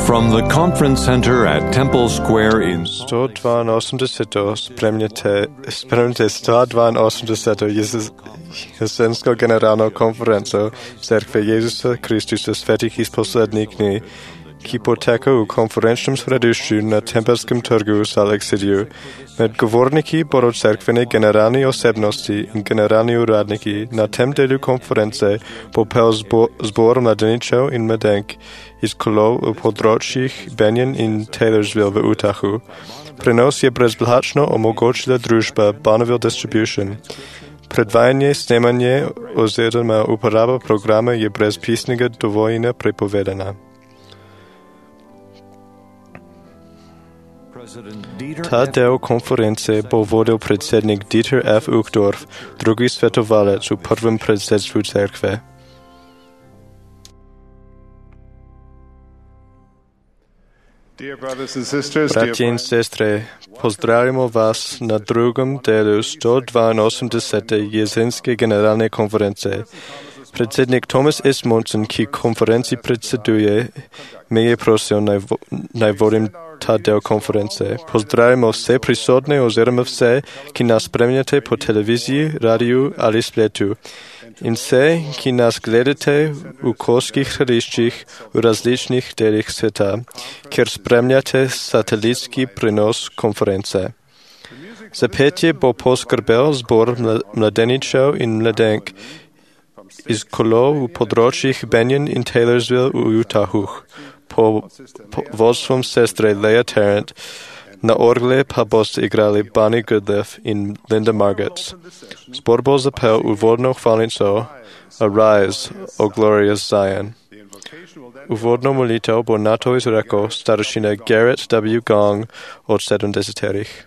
From the conference center at Temple Square in 182 spremňte 182 jesenskou generálnou konferenciu Cerkve Jezusa Kristusa Svätých z posledných dní k hypotéku v konferenčnom središťu na Tempelském trhu v Salt Lake City. Med govorníky budou cerkvené generální osobnosti i generální úradníky. Na tématu konference popel sbor mladeničů in mladenk iz kolov u področích Benyon in Taylorsville v Utahu. Prenos je bezplačno omogočila družba Bonneville Distribution. Predvajanje snemanje oziroma uporaba programa je brez pisnega dovoljenja prepovedana. Ta del konference bo vodil predsednik Dieter F. Uchtdorf, drugi svetovalec v prvem predsedstvu cerkve. Bratě in sestre, pozdravimo vás na drugom delu 182. jesenské generálnej konference. Predsednik Thomas S. Monson, ki konferenci predseduje, me je prosil, naj vodim ta del konference. Pozdravimo vse prisotne oziroma vse, ki nas spremljate po televiziji, radiju ali spletu. In vse, ki nas gledate v kolskih središčih v različnih delih sveta, kjer spremljate satelitski prenos konference. Za petje bo poskrbel zbor mladeničev in mladenk iz kolov v področjih Benyon in Taylorsville v Utahu, po vodstvom sestre Leah Tarrant. Na orgle pa boste igrali Bonnie Goodliff in Linda Margetts. Zbor bo zapel uvodno hvalnico Arise, O Glorious Zion. Uvodno molitev bo nato izrekel staršina Garrett W. Gong od 70.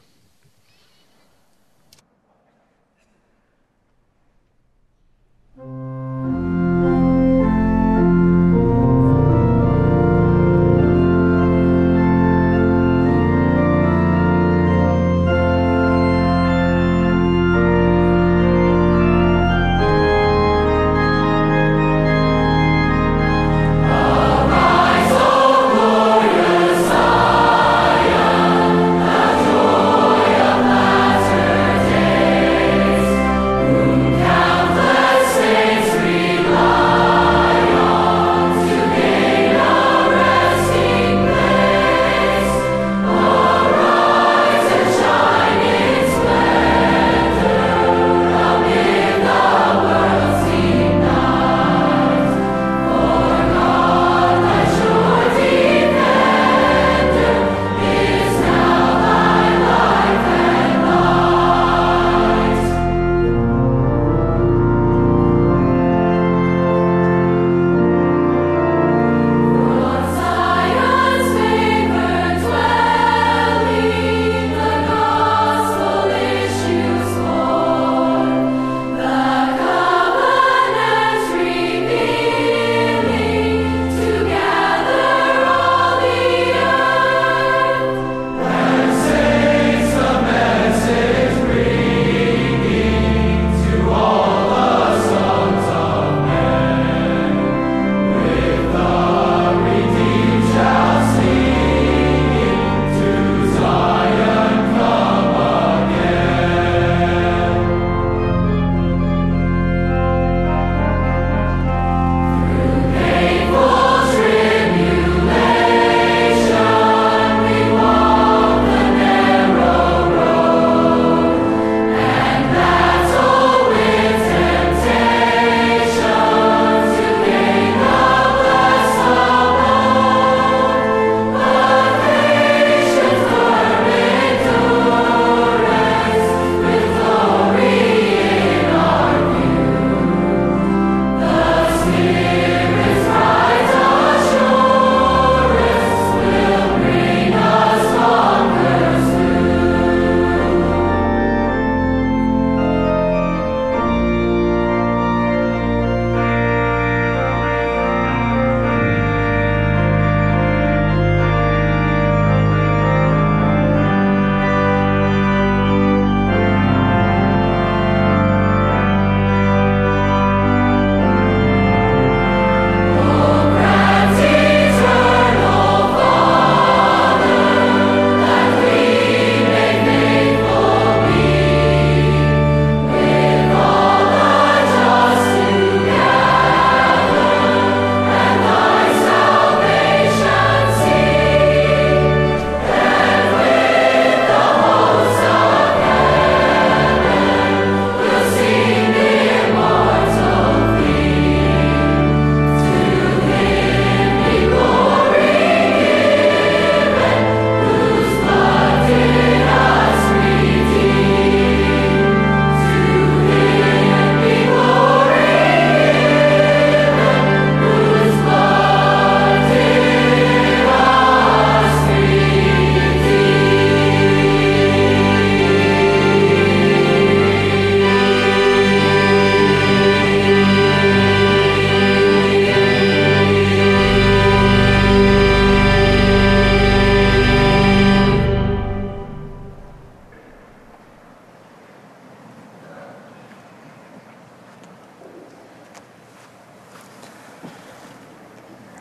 Arise, O glorious Zion, as your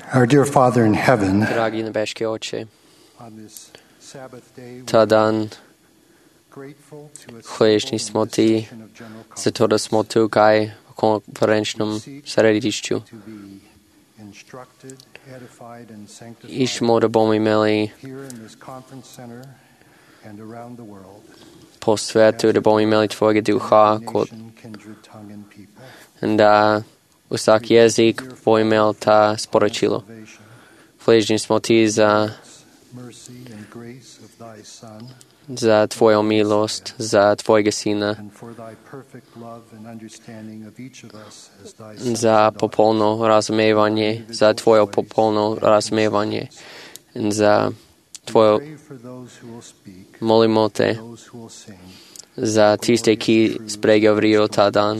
Our dear Father in heaven, Dragi nebeški Oče, on this Sabbath day, ta dan grateful to a hvaležni smo Ti za to, da smo tukaj v konferenčnem središču. to be instructed, edified, and sanctified Iščemo, da bomo imeli here in this conference center and around the world. po svetu, da bomo imeli Tvojega duha, Nation, kindred, tongue, and people. da vsak jezik bo imel ta sporočilo. Salvation, Hvaležni smo Ti mercy, and grace of Thy Son, za Tvojo milost, za Tvojega Sina, and for Thy perfect love and understanding of each of us as Thy sons za and daughters. popolno razumevanje, za Tvojo popolno razumevanje in za Tvojo, Pray for those who will speak, molimo Te those who will sing, za tiste, ki spregovorijo ta dan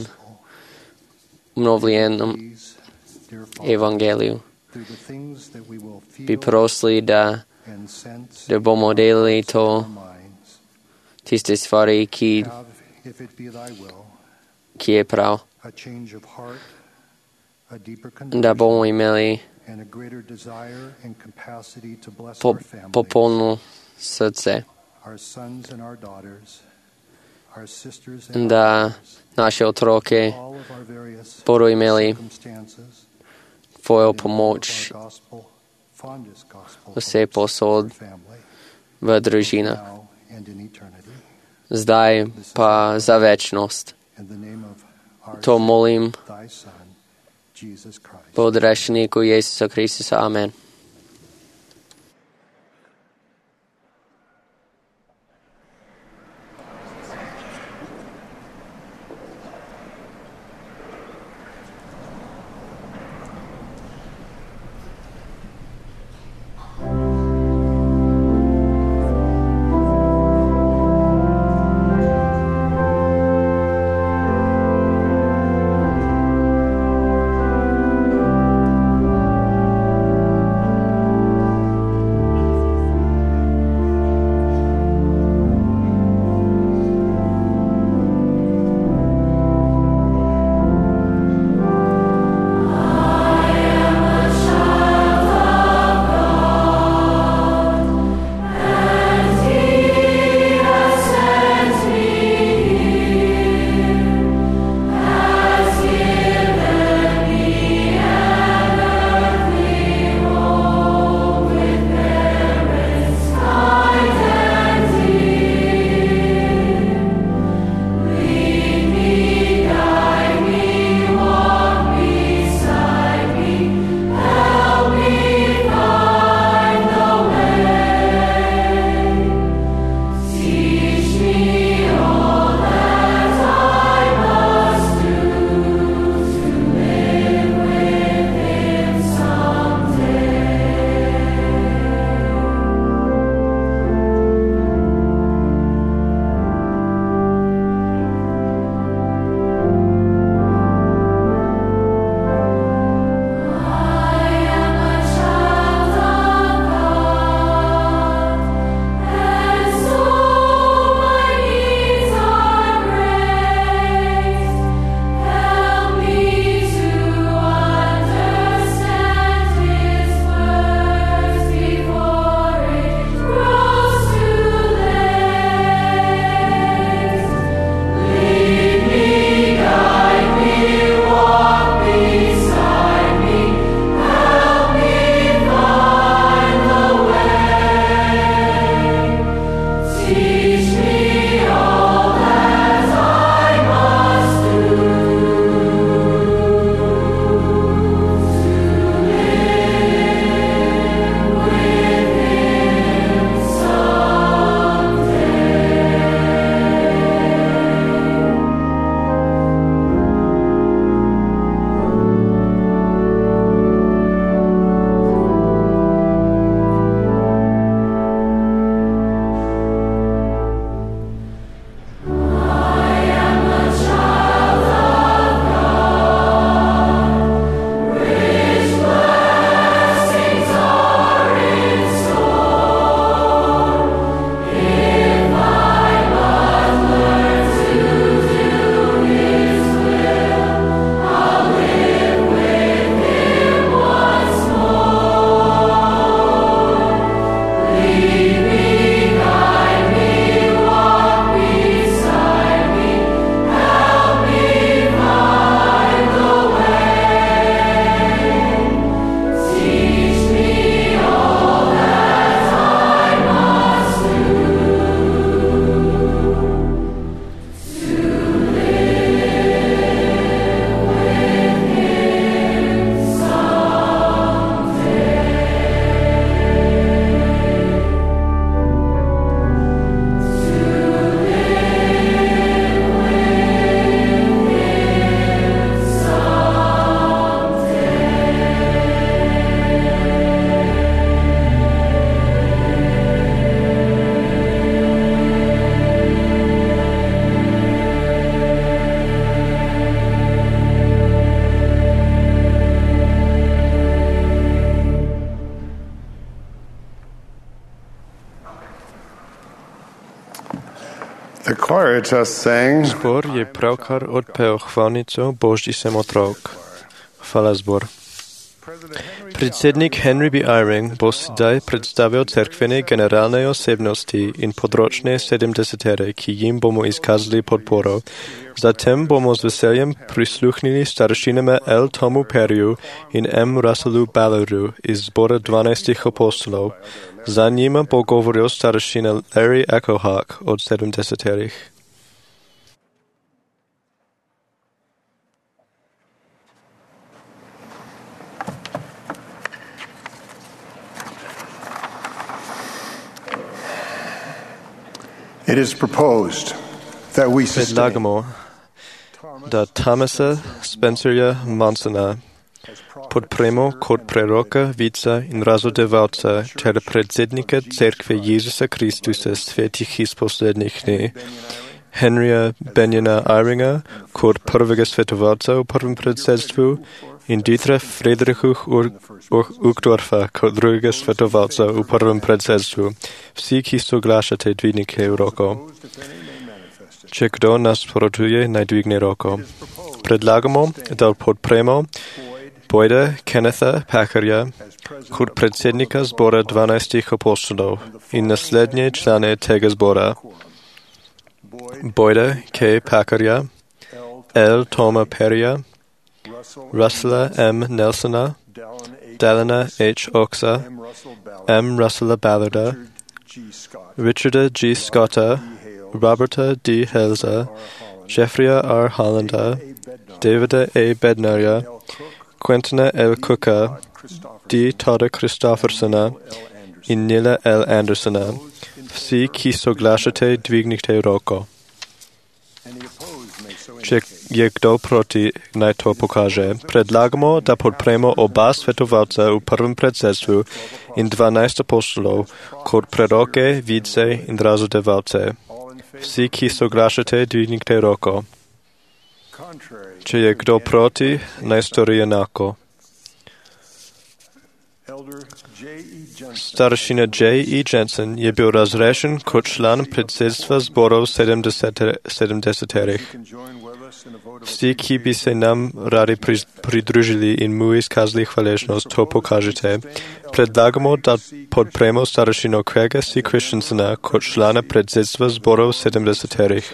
v novljenem Please, dear Father, evangeliju. through the things that we will Bi feel prosili, da and sense da bomo delali to, in our minds. tiste stvari, ki Have, if it be Thy will, je prav, a change of heart, a deeper da bomo conversion, imeli and a greater desire and capacity to bless po, our families, popolno srce, our sons and our daughters, our sisters and da our brothers, naše otroke all of our various bodo imeli circumstances, Tvojo and all of pomoč our gospel, fondest gospel vse hopes posod for family, v družinah, now and in eternity. zdaj pa za večnost. In the name of our To molim Thy Son, Jesus Christ. po odrešeniku Jezusa Kristusa. Amen. Thank Choir just sang, Zbor je pravkar odpel hvalnico Božji sem otrok. Hvala zbor. Predsednik Henry B. Eyring bo sedaj predstavil cerkvene generalne osebnosti in področne 70-tere, ki jim bomo izkazali podporo. Zatem bomo z veseljem prisluhnili staršinama L. Tomu Perryu in M. Russellu Ballardu iz zbora 12 apostolov. Za njima bo govoril staršina Larry Echohawk od 70-terih. it is proposed that we sustain Predlagamo, da Thomasa Spencerja Monsona podpremo kot preroka, vica in razodevalca ter predsednika Cerkve Jezusa Kristusa svetih iz poslednjih dni, Henrya Benjana Eyringa kot prvega svetovalca v prvem predsedstvu in Dietra Friedricha Uchtdorfa kot drugega svetovalca v prvem predsedstvu. Vsi, ki soglašate, dvignite roko. Če kdo nasprotuje, naj dvigne roko. Predlagamo, da podpremo Boyda Kennetha Packerja kot predsednika zbora 12 apostolov in naslednje člane tega zbora. Boyda K. Packerja, L. Toma Perrya, Russella M. Nelsona, Dallina H. Oxa, M. Russella Ballarda, Richarda G. Scotta, Roberta D. Helza, Jeffreya R. Hollanda, Davida A. Bednaria, Quentina L. Cooka, D. Todda Christoffersona in Nila L. Andersona. Vsi, ki soglašate, dvignite roko. Če je kdo proti, naj to pokaže. Predlagamo, da podpremo oba svetovalca v prvem predsedstvu in 12 apostolov kot preroke, vice in razodevalce. Vsi, ki soglašate, dvignite roko. Če je kdo proti, naj stori enako. Staršina J. E. Jensen je bil razrešen kot član predsedstva zborov 70-terih. Vsi, ki bi se nam radi pridružili in mu izkazali hvaležnost, to pokažete. Predlagamo, da podpremo staršino Craiga C. Christensena kot člana predsedstva zborov 70-terih.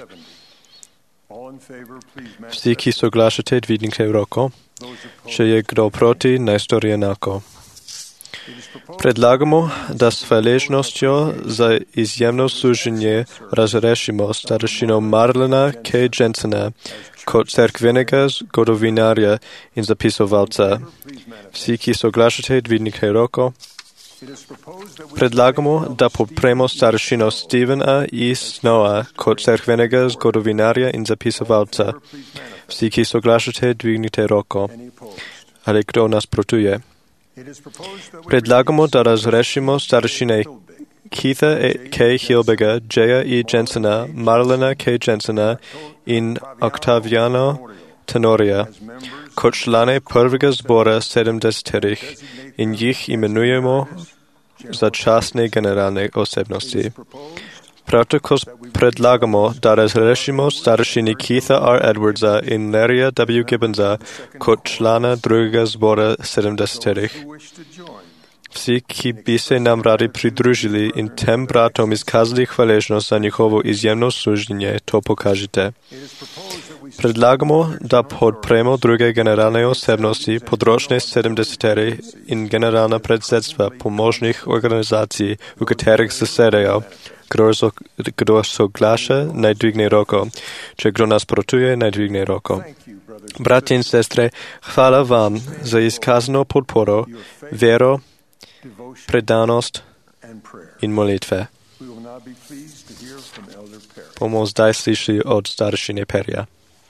Vsi, ki soglašate, dvignite roko. Če je kdo proti, naj stori enako. Predlagamo, da s hvaležnostjo za izjemno služenje razrešimo staršino Marlena K. Jensena kot cerkvenega zgodovinarja in zapisovalca. Vsi, ki soglašate, dvignite roko. Predlagamo, da podpremo staršino Stephena E. Snowa kot cerkvenega zgodovinarja in zapisovalca. Vsi, ki soglašate, dvignite roko. Ali kdo nasprotuje? Predlagamo, da razrešimo staršine Keitha K. Hilbega, J. E. Jensena, Marlena K. Jensena in Octaviano Tenoria kot člane prvega zbora 70-terih in jih imenujemo za častne generalne osebnosti. Prav tako predlagamo, da razrešimo staršini Keitha R. Edwardsa in Larrya W. Gibbonsa kot člana drugega zbora 70-terih. Vsi, ki bi se nam radi pridružili in tem bratom izkazali hvaležnost za njihovo izjemno služenje, to pokažite. Predlagamo, da podpremo druge generalne osebnosti, področne 70-tere in generalna predsedstva pomožnih organizacij, v katerih zasedajo. Kdo soglaša, naj dvigne roko. Če kdo nasprotuje, naj dvigne roko. Bratje in sestre, hvala vam za izkazano podporo, vero, predanost in molitve. Bomo zdaj slišali od staršine Perrya.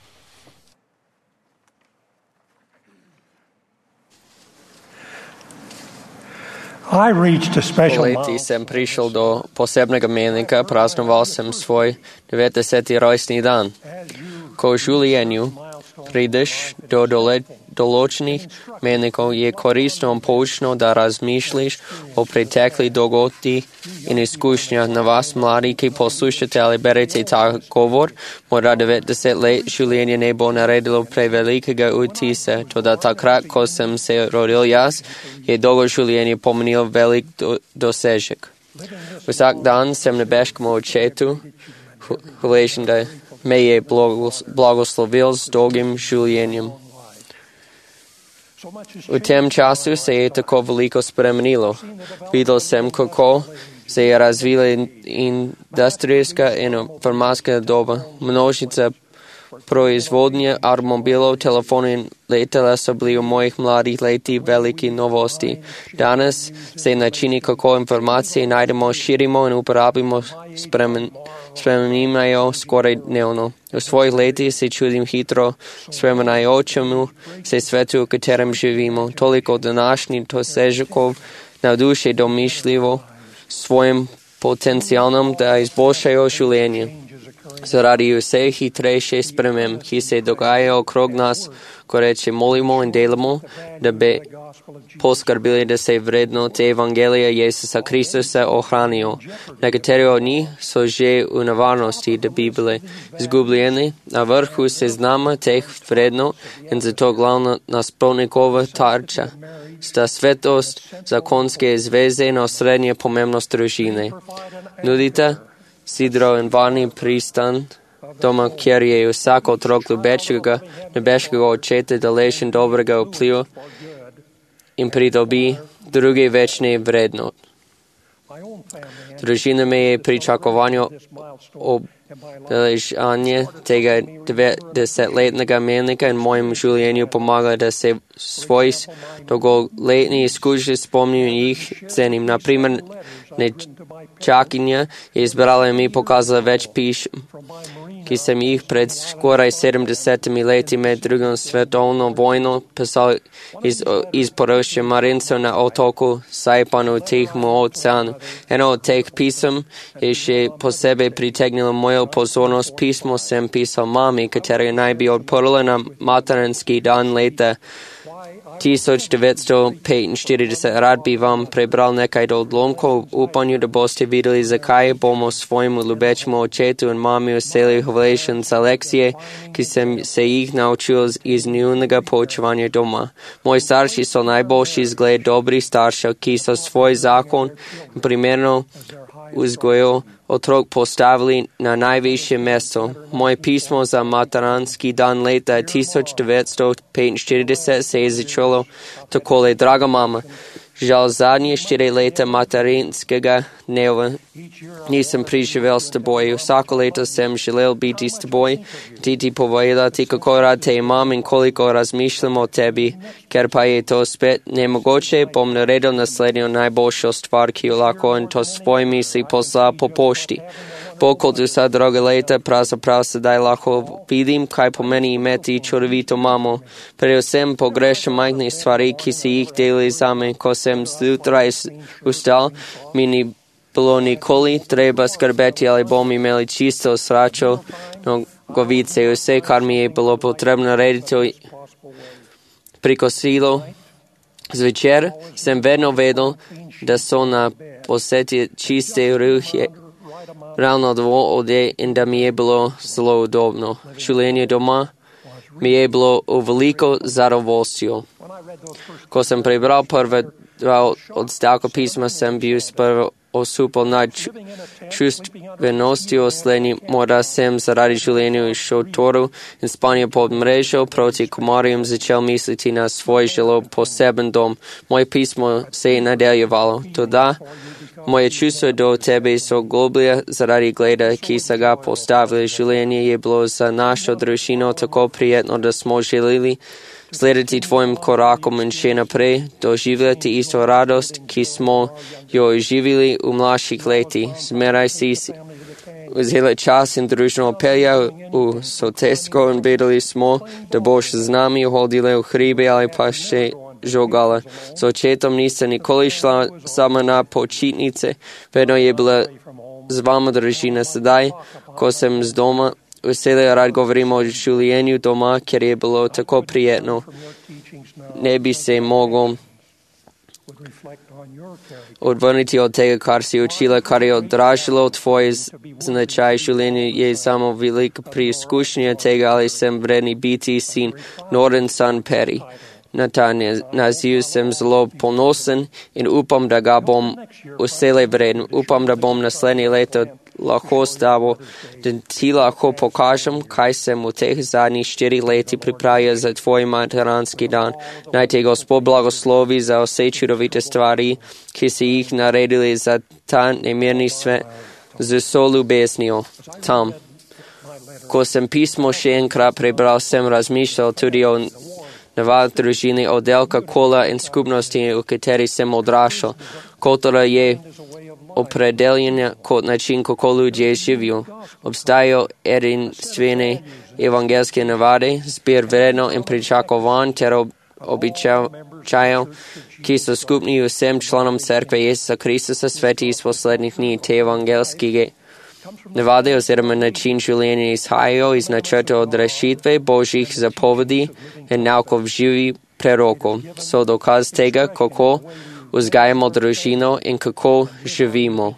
Poleti sem prišel do posebnega mejnika, praznoval sem svoj 90. rojstni dan. Ko v življenju Придеш до долочних меников je korisno poučno da razmišljaš o pretekli dogodi in iskušnja na vas, mladi, ki poslušate ali berete ta govor. Mora 90 let življenja ne bo naredilo prevelikega utisa, toda takrat, ko sem se rodil jaz, je dolgo življenje pomenilo velik dosežek. Vsak dan sem nebeškemu očetu hvaležen, da me je blagoslovil z dolgim življenjem. V tem času se je tako veliko spremenilo. Videl sem, kako se je razvila industrijska in informacijska doba. Množica proizvodnje avtomobilov, telefonov in letala so bili v mojih mladih letih veliki novosti. Danes se načini, kako informacije najdemo, širimo in uporabimo, spremenjajo skoraj dnevno. V svojih letih se čudim hitro spremenjajočemu se svetu, v katerem živimo. Toliko današnjih dosežkov navdušuje domišljivo svojim potencialom, da izboljšajo življenje. Zaradi vse hitrejše sprememb, ki se dogajajo okrog nas, ko reče molimo in delamo, da bi poskrbeli, da se vrednote Evangelija Jezusa Kristusa ohranijo. Nekateri od njih so že v nevarnosti, da bi bili izgubljeni. Na vrhu seznama teh vrednot in zato glavna nasprotnikova tarča sta svetost, zakonske zveze in osrednja pomembnost družine. Nudite sidro in varni pristan doma, kjer je vsak otrok ljubečega nebeškega očeta deležen dobrega vpliva in pridobi druge večne vrednot. Družina me je pričakovanju obeležanje tega 90-letnega menika in mojem življenju pomaga, da se svojih dolgoletnih izkušnji spomnim in jih cenim. Naprimer, nečakinja je izbrala in mi pokazala več pisem, ki sem jih pred skoraj 70 leti med drugom svetovno vojno pisal iz poročja marincev na otoku Saipanu v Tihom oceanu. Eno od teh pisem je še posebej pritegnilo mojo pozornost. Pismo sem pisal mami, katera naj bi odprla na materinski dan leta 1945. Rad bi vam prebral nekaj odlomkov v upanju, da boste videli, zakaj bomo svojemu ljubečemu očetu in mami vseli hvaležen za lekcije, ki sem se jih naučil iz njunega poučevanja doma. Moji starši so najboljši zgled dobrih staršev, ki so svoj zakon primerno vzgojo otrok postavili na najvišje mesto. Moje pismo za materinski dan leta 1945 se je začelo takole: Draga mama, žal zadnje 4 leta materinskega dneva nisem preživel s teboj. Vsako leto sem želel biti s teboj, ti povedati, kako rad te imam in koliko razmišljam o tebi. Ker pa je to spet nemogoče, bom naredil naslednjo najboljšo stvar, ki jo lahko, in to svoje misli poslal po pošti. Bolj kot vsa druga leta, pravzaprav sedaj lahko vidim, kaj pomeni imeti čudovito mamo. Predvsem pogrešam majhne stvari, ki si jih delili zame. Ko sem zjutraj vstal, mi ni bilo nikoli treba skrbeti, ali bom imeli čisto sračo, nogavice, vse, kar mi je bilo potrebno narediti prikosilo. Zvečer sem vedno vedel, da so na poseti čiste ruhe ravno dovolj odje in da mi je bilo zelo udobno. Življenje doma mi je bilo v veliko zadovoljstvo. Ko sem prebral prve 2 odstavka pisma, sem bil sprva osupal nad čustvenostjo slednji. Morda sem zaradi življenja v šotoru in spanja pod mrežo proti komarjem začel misliti na svoj zelo poseben dom. Moje pismo se je nadaljevalo. Toda moje čustva do tebe so globlje zaradi gleda, ki so ga postavili. Življenje je bilo za našo družino tako prijetno, da smo želeli slediti tvojim korakom in še naprej doživljati isto radost, ki smo jo živeli v mlajših letih. Zmeraj si vzeli čas in družno peljal v sotesko in vedeli smo, da boš z nami hodila v hribe ali pa še žogala. S očetom nisem nikoli šla sama na počitnice, vedno je bila z vama družina. Sedaj, ko sem z doma Vselej rad govorimo o življenju doma, ker je bilo tako prijetno. Ne bi se mogel odvrniti od tega, kar si učila, kar je odražalo tvoj značaj življenja, je samo velika preizkušnja tega, ali sem vredni biti sin Norton San Perry. Na ta naziv sem zelo ponosen in upam, da ga bom vselej vreden. Upam, da bom naslednje leto lahko s tabo, da ti lahko pokažem, kaj sem v teh zadnjih 4 letih pripravil za tvoj materanski dan. Naj te Gospod blagoslovi za vse čudovite stvari, ki si jih naredili za ta nemirni svet z vso ljubeznijo. Tam. Ko sem pismo še enkrat prebral, sem razmišljal tudi o navad družini, oddelka kola in skupnosti, v kateri sem odraščal. Kultura je opredeljena kot način, kako ljudje živijo. Obstajajo edinstvene evangelske navade, zbir vredno in pričakovanj ter običajev, ki so skupni vsem članom cerkve Jezusa Kristusa, sveti iz poslednjih dni. Te evangelske navade oziroma način življenja izhajajo iz načrta odrešitve Božjih zapovedi in naukov živih prerokov. So dokaz tega, kako vzgajamo družino in kako živimo.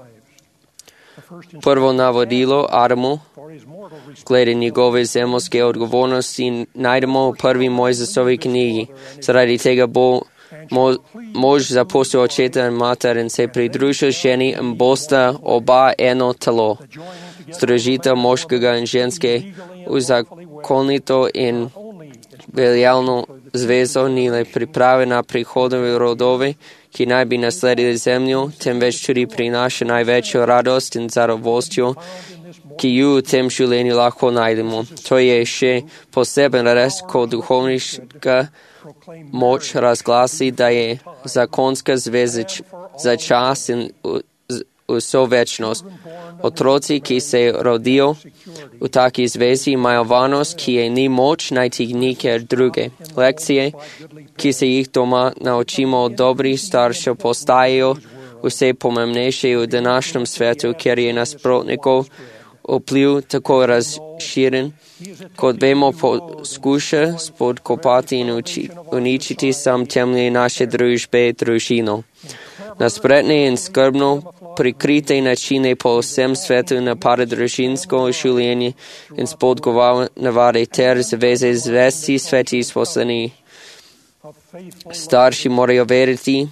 Prvo navodilo Adamu glede njegove zemljske odgovornosti najdemo v prvi Mojzesovi knjigi. Zaradi tega bo mož zapustil očeta in mater in se pridružil ženi in bosta oba eno telo. Združitev moškega in ženske uzakonito in veljavno zvezo ni le priprave na prihodove rodove, ki naj bi nasledili zemljo, temveč tudi prinaša največjo radost in zadovoljstvo, ki ju v tem življenju lahko najdemo. To je še poseben res, ko duhovniška moč razglasi, da je zakonska zveza za čas in vso večnost. Otroci, ki se rodijo v taki zvezi, imajo varnost, ki je ni moč najti nikjer druge. Lekcije, ki se jih doma naučimo od dobrih staršev, postajajo vse pomembnejše v današnjem svetu, ker je nasprotnikov vpliv tako razširen, kot vemo, poskuša spodkopati in uničiti sam temelj naše družbe, družino. Na spretne in skrbno prikrite načine po vsem svetu napada družinsko življenje in spodkova navade ter zveze zvesti sveti izposleni. Starši morajo veriti,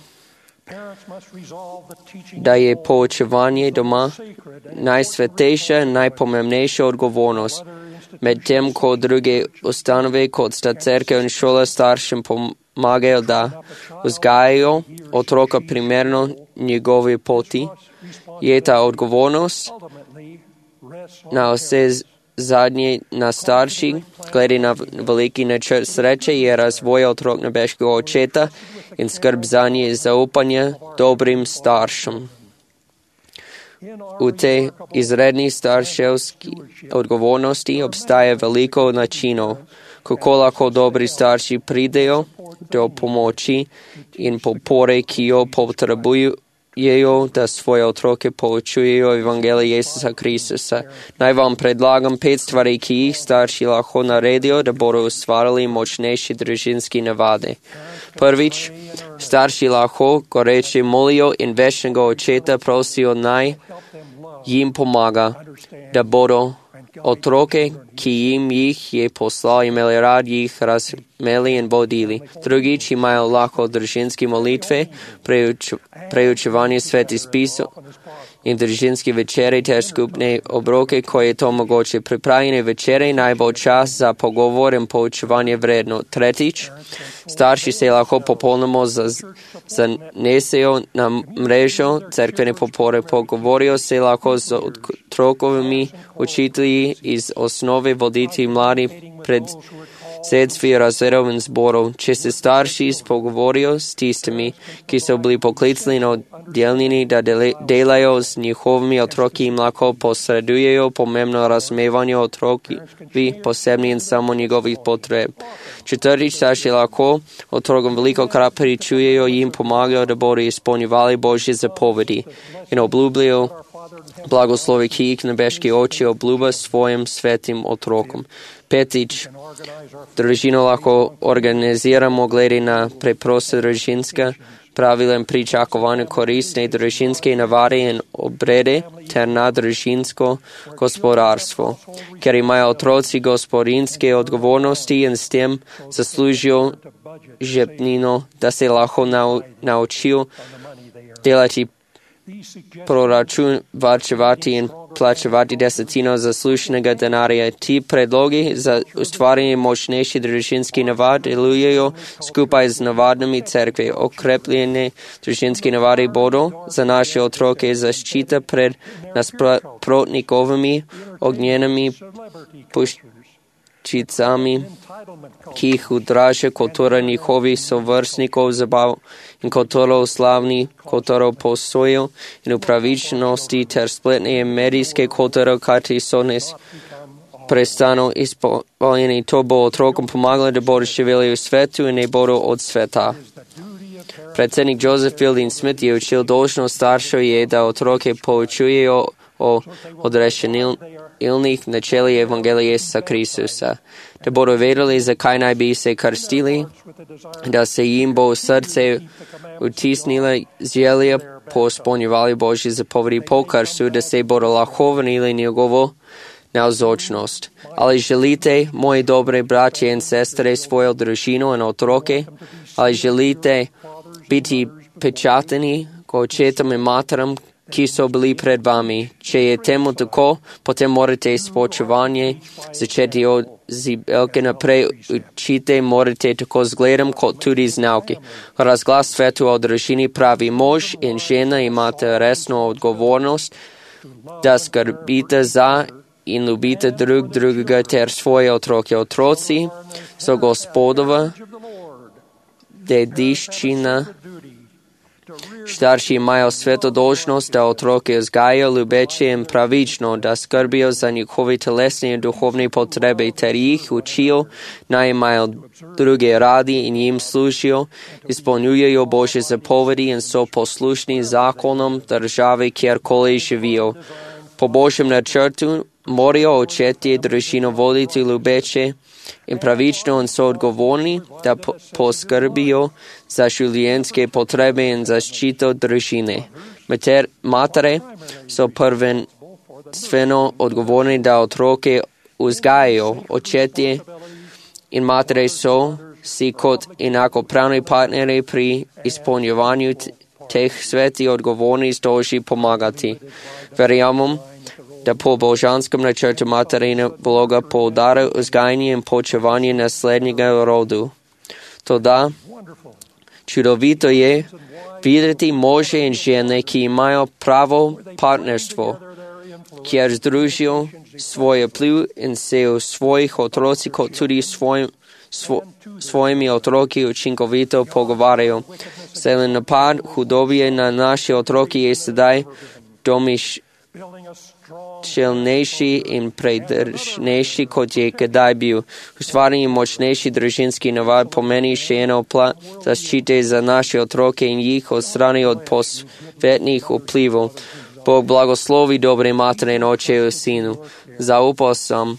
da je poučevanje doma najsvetejša in najpomembnejša odgovornost, medtem ko druge ustanove, kot sta cerkev in šola, staršem pomagajo, da vzgajajo otroka primerno njegove poti. Je ta odgovornost na vse zadnje na starših, glede na veliki načrt sreče, je razvoj otrok nebeškega očeta in skrb zanje zaupanje dobrim staršem. V tej izredni starševski odgovornosti obstaja veliko načinov, kako lahko dobri starši pridejo do pomoči in podpore, ki jo potrebujejo, da svoje otroke poučujejo evangelije Jezusa Kristusa. Naj vam predlagam 5 stvari, ki jih starši lahko naredijo, da bodo ustvarili močnejše družinske navade. Prvič, starši lahko goreče molijo in večnega očeta prosijo naj jim pomaga, da bodo otroke, ki jim jih je poslal, imeli rad, jih razumeli in vodili. Drugič, imajo lahko družinske molitve, preučevanje svetih spisov in družinske večere ter skupne obroke, ko je to mogoče. Pripravljene večere naj bo čas za pogovor in poučevanje vredno. Tretjič, starši se lahko popolnoma zanesejo na mrežo cerkvene podpore, pogovorijo se lahko z otrokovimi učitelji iz osnove voditi mladi predsedstvi razredov in zborov. Če se starši pogovorijo s tistimi, ki so bili poklicani na oddelnini, da delajo z njihovimi otroki, jim lahko posredujejo pomembno razumevanje otrokovih posebnih in samo njegovih potreb. Četrtič, starši lahko otrokom veliko krat pričujejo, jim pomagajo, da bodo izpolnjevali Božje zapovedi in obljubljajo Blagoslovi ih nebeški oči obljuba svojim svetim otrokom. Petič, družino lahko organiziramo glede na preproste družinske pravila in pričakovane koristne družinske navade in obrede ter na družinsko gospodarstvo, ker imajo otroci gospodinske odgovornosti in s tem zaslužijo žepnino, da se lahko naučijo delati proračun, varčevati in plačevati desetino zasluženega denarja. Ti predlogi za ustvarjanje močnejših družinskih navad delujejo skupaj z navadami cerkve. Okrepljene družinske navade bodo za naše otroke zaščita pred nasprotnikovimi ognjenimi puščicami, ki jih udraža kultura njihovih sovrstnikov zabav in kulturo slavni, kulturo posojev in upravičnosti ter spletne medijske kulture, kateri so nes prestano izpoljeni. To bo otrokom pomagalo, da bodo živeli v svetu in ne bodo od sveta. Predsednik Joseph Fielding Smith je učil dolžnost staršev je, da otroke poučujejo o odrešenilnih načelih Evangelija Isusa Kristusa, da bodo vedeli, zakaj naj bi se krstili, da se jim bo v srce utisnila želja po izpolnjevanju Božje zapovedi po krstu, da se bodo lahko vrnili njegovo navzočnost. Ali želite, moji dobre braće in sestre, svojo družino in otroke? Ali želite biti pečateni k očetom in materam, ki so bili pred vami? Če je temu tako, potem morate spočevanje začeti od zibelke naprej učite, morate tako z gledom kot tudi z nauke. Razglas svetu o družini pravi: mož in žena imate resno odgovornost, da skrbite za in ljubite drug drugega ter svoje otroke. Otroci so Gospodova dediščina. Starši imajo sveto dolžnost, da otroke vzgajajo ljubeče in pravično, da skrbijo za njihove telesne in duhovne potrebe ter jih učijo, naj imajo druge radi in jim služijo, izpolnjujejo Božje zapovedi in so poslušni zakonom države, kjerkoli živijo. Po Božjem načrtu morajo očetje družino voditi ljubeče in pravično in so odgovorni, da poskrbijo za življenjske potrebe in zaščito družine. Matere so prvenstveno odgovorni, da otroke vzgajajo. Očetje in matere so si kot enakopravni partnerji pri izpolnjevanju teh svetih odgovornih dolžni pomagati. Verjamem, da po božanskem načrtu materina vloga poudarja vzgajanje in poučevanje naslednjega rodu. Toda čudovito je videti može in žene, ki imajo pravo partnerstvo, kjer združijo svoje vpliv in se v svojih otroci kot tudi svojimi otroki učinkovito pogovarjajo. Celen napad hudobije na naše otroke je sedaj domišljnejši in predržnejši, kot je kdaj bil. Ustvarjanje močnejši družinski navad pomeni še eno plat zaščite za naše otroke in jih odstrani od posvetnih vplivov. Bog blagoslovi dobre matere in oče v sinu. Zaupal sem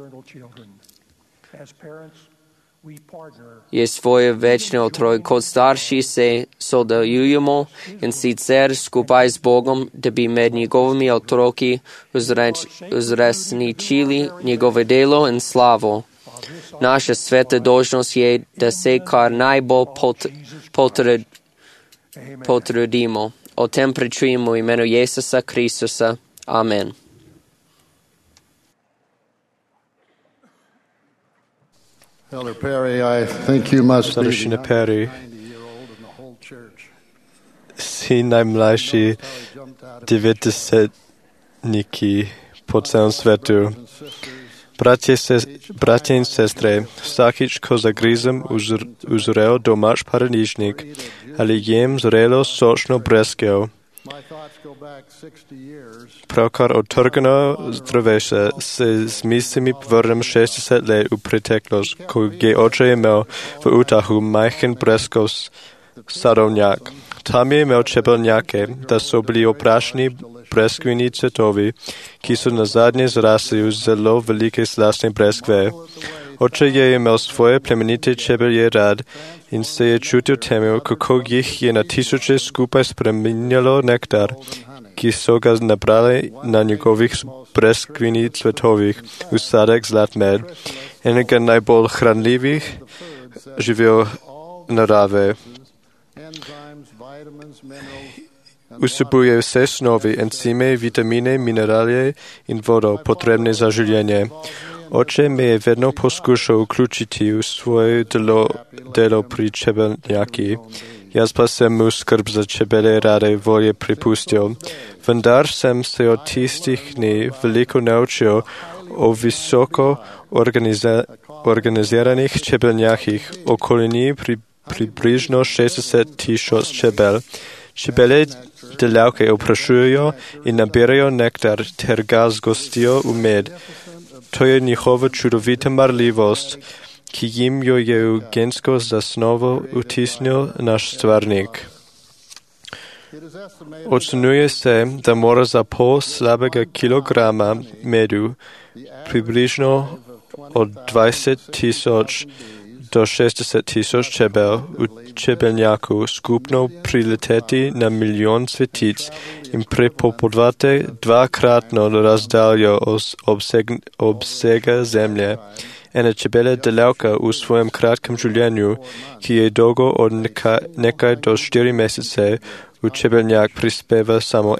je svoje večne otroke. Kot starši se sodelujemo in sicer skupaj z Bogom, da bi med njegovimi otroki uzresničili njegove delo in slavo. Naša sveta dolžnost je, da se kar najbolj potrudimo. O tem pričujemo v imenu Isusa Kristusa. Amen. Elder Perry, I think you must be Staršina the Perry, youngest 90-year-old in the whole church. si najmlajši 90-niki po celom svetu. Bratje in sestre, vsakič, ko zagrizem v zrel domač paradižnik ali jem zrelo sočno breskev, pravkar odtrgano z drevesa, se z mislimi vrnem 60 let v preteklost, ko je oče imel v utahu majhen breskov sadovňák. Tam je imel čebelňáke, da so bili oprašni breskvini cvetovi, ki so nazadnje zrasli v zelo velike slastne breskve. Oče je imel svoje plemenite čebelje rad in se je čutil temel, kako jih je na tisoče skupaj spreminjalo nektar, ki so ga nabrali na njegovih breskvini cvetovih v sadek zlatmed, enega najbolj hranljivih živel narave. Vsebuje vse snovi, encime, vitamine, mineralije in vodo, potrebne za življenje. Oče me je vedno poskušal vključiti v svoje delo pri čebelnjaki. Jaz pa sem mu skrb za čebele rade volje prepustil. Vendar sem se od tistih dni veliko naučil o visoko organiziranih čebelnjakih. Okoli njih približno 60,000 čebel. Čebele delavke oprašujejo in nabirajo nektar ter ga zgostijo v med. To je njihova čudovita marljivost, ki jim jo je v gensko zasnovo vtisnil naš stvarnik. Ocenjuje se, da mora za pol slabega kilograma medu približno od 20,000 do 60,000 čebel v čebelnjaku skupno prileteti na milijon cvetic in prepopovati dvakratno razdaljo obsega zemlje. Ena čebela delavka v svojem kratkem življenju, ki je dolgo od nekaj do 4 mesece, v čebelnjak prispeva samo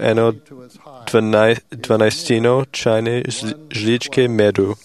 1/12 čajne žličke medu.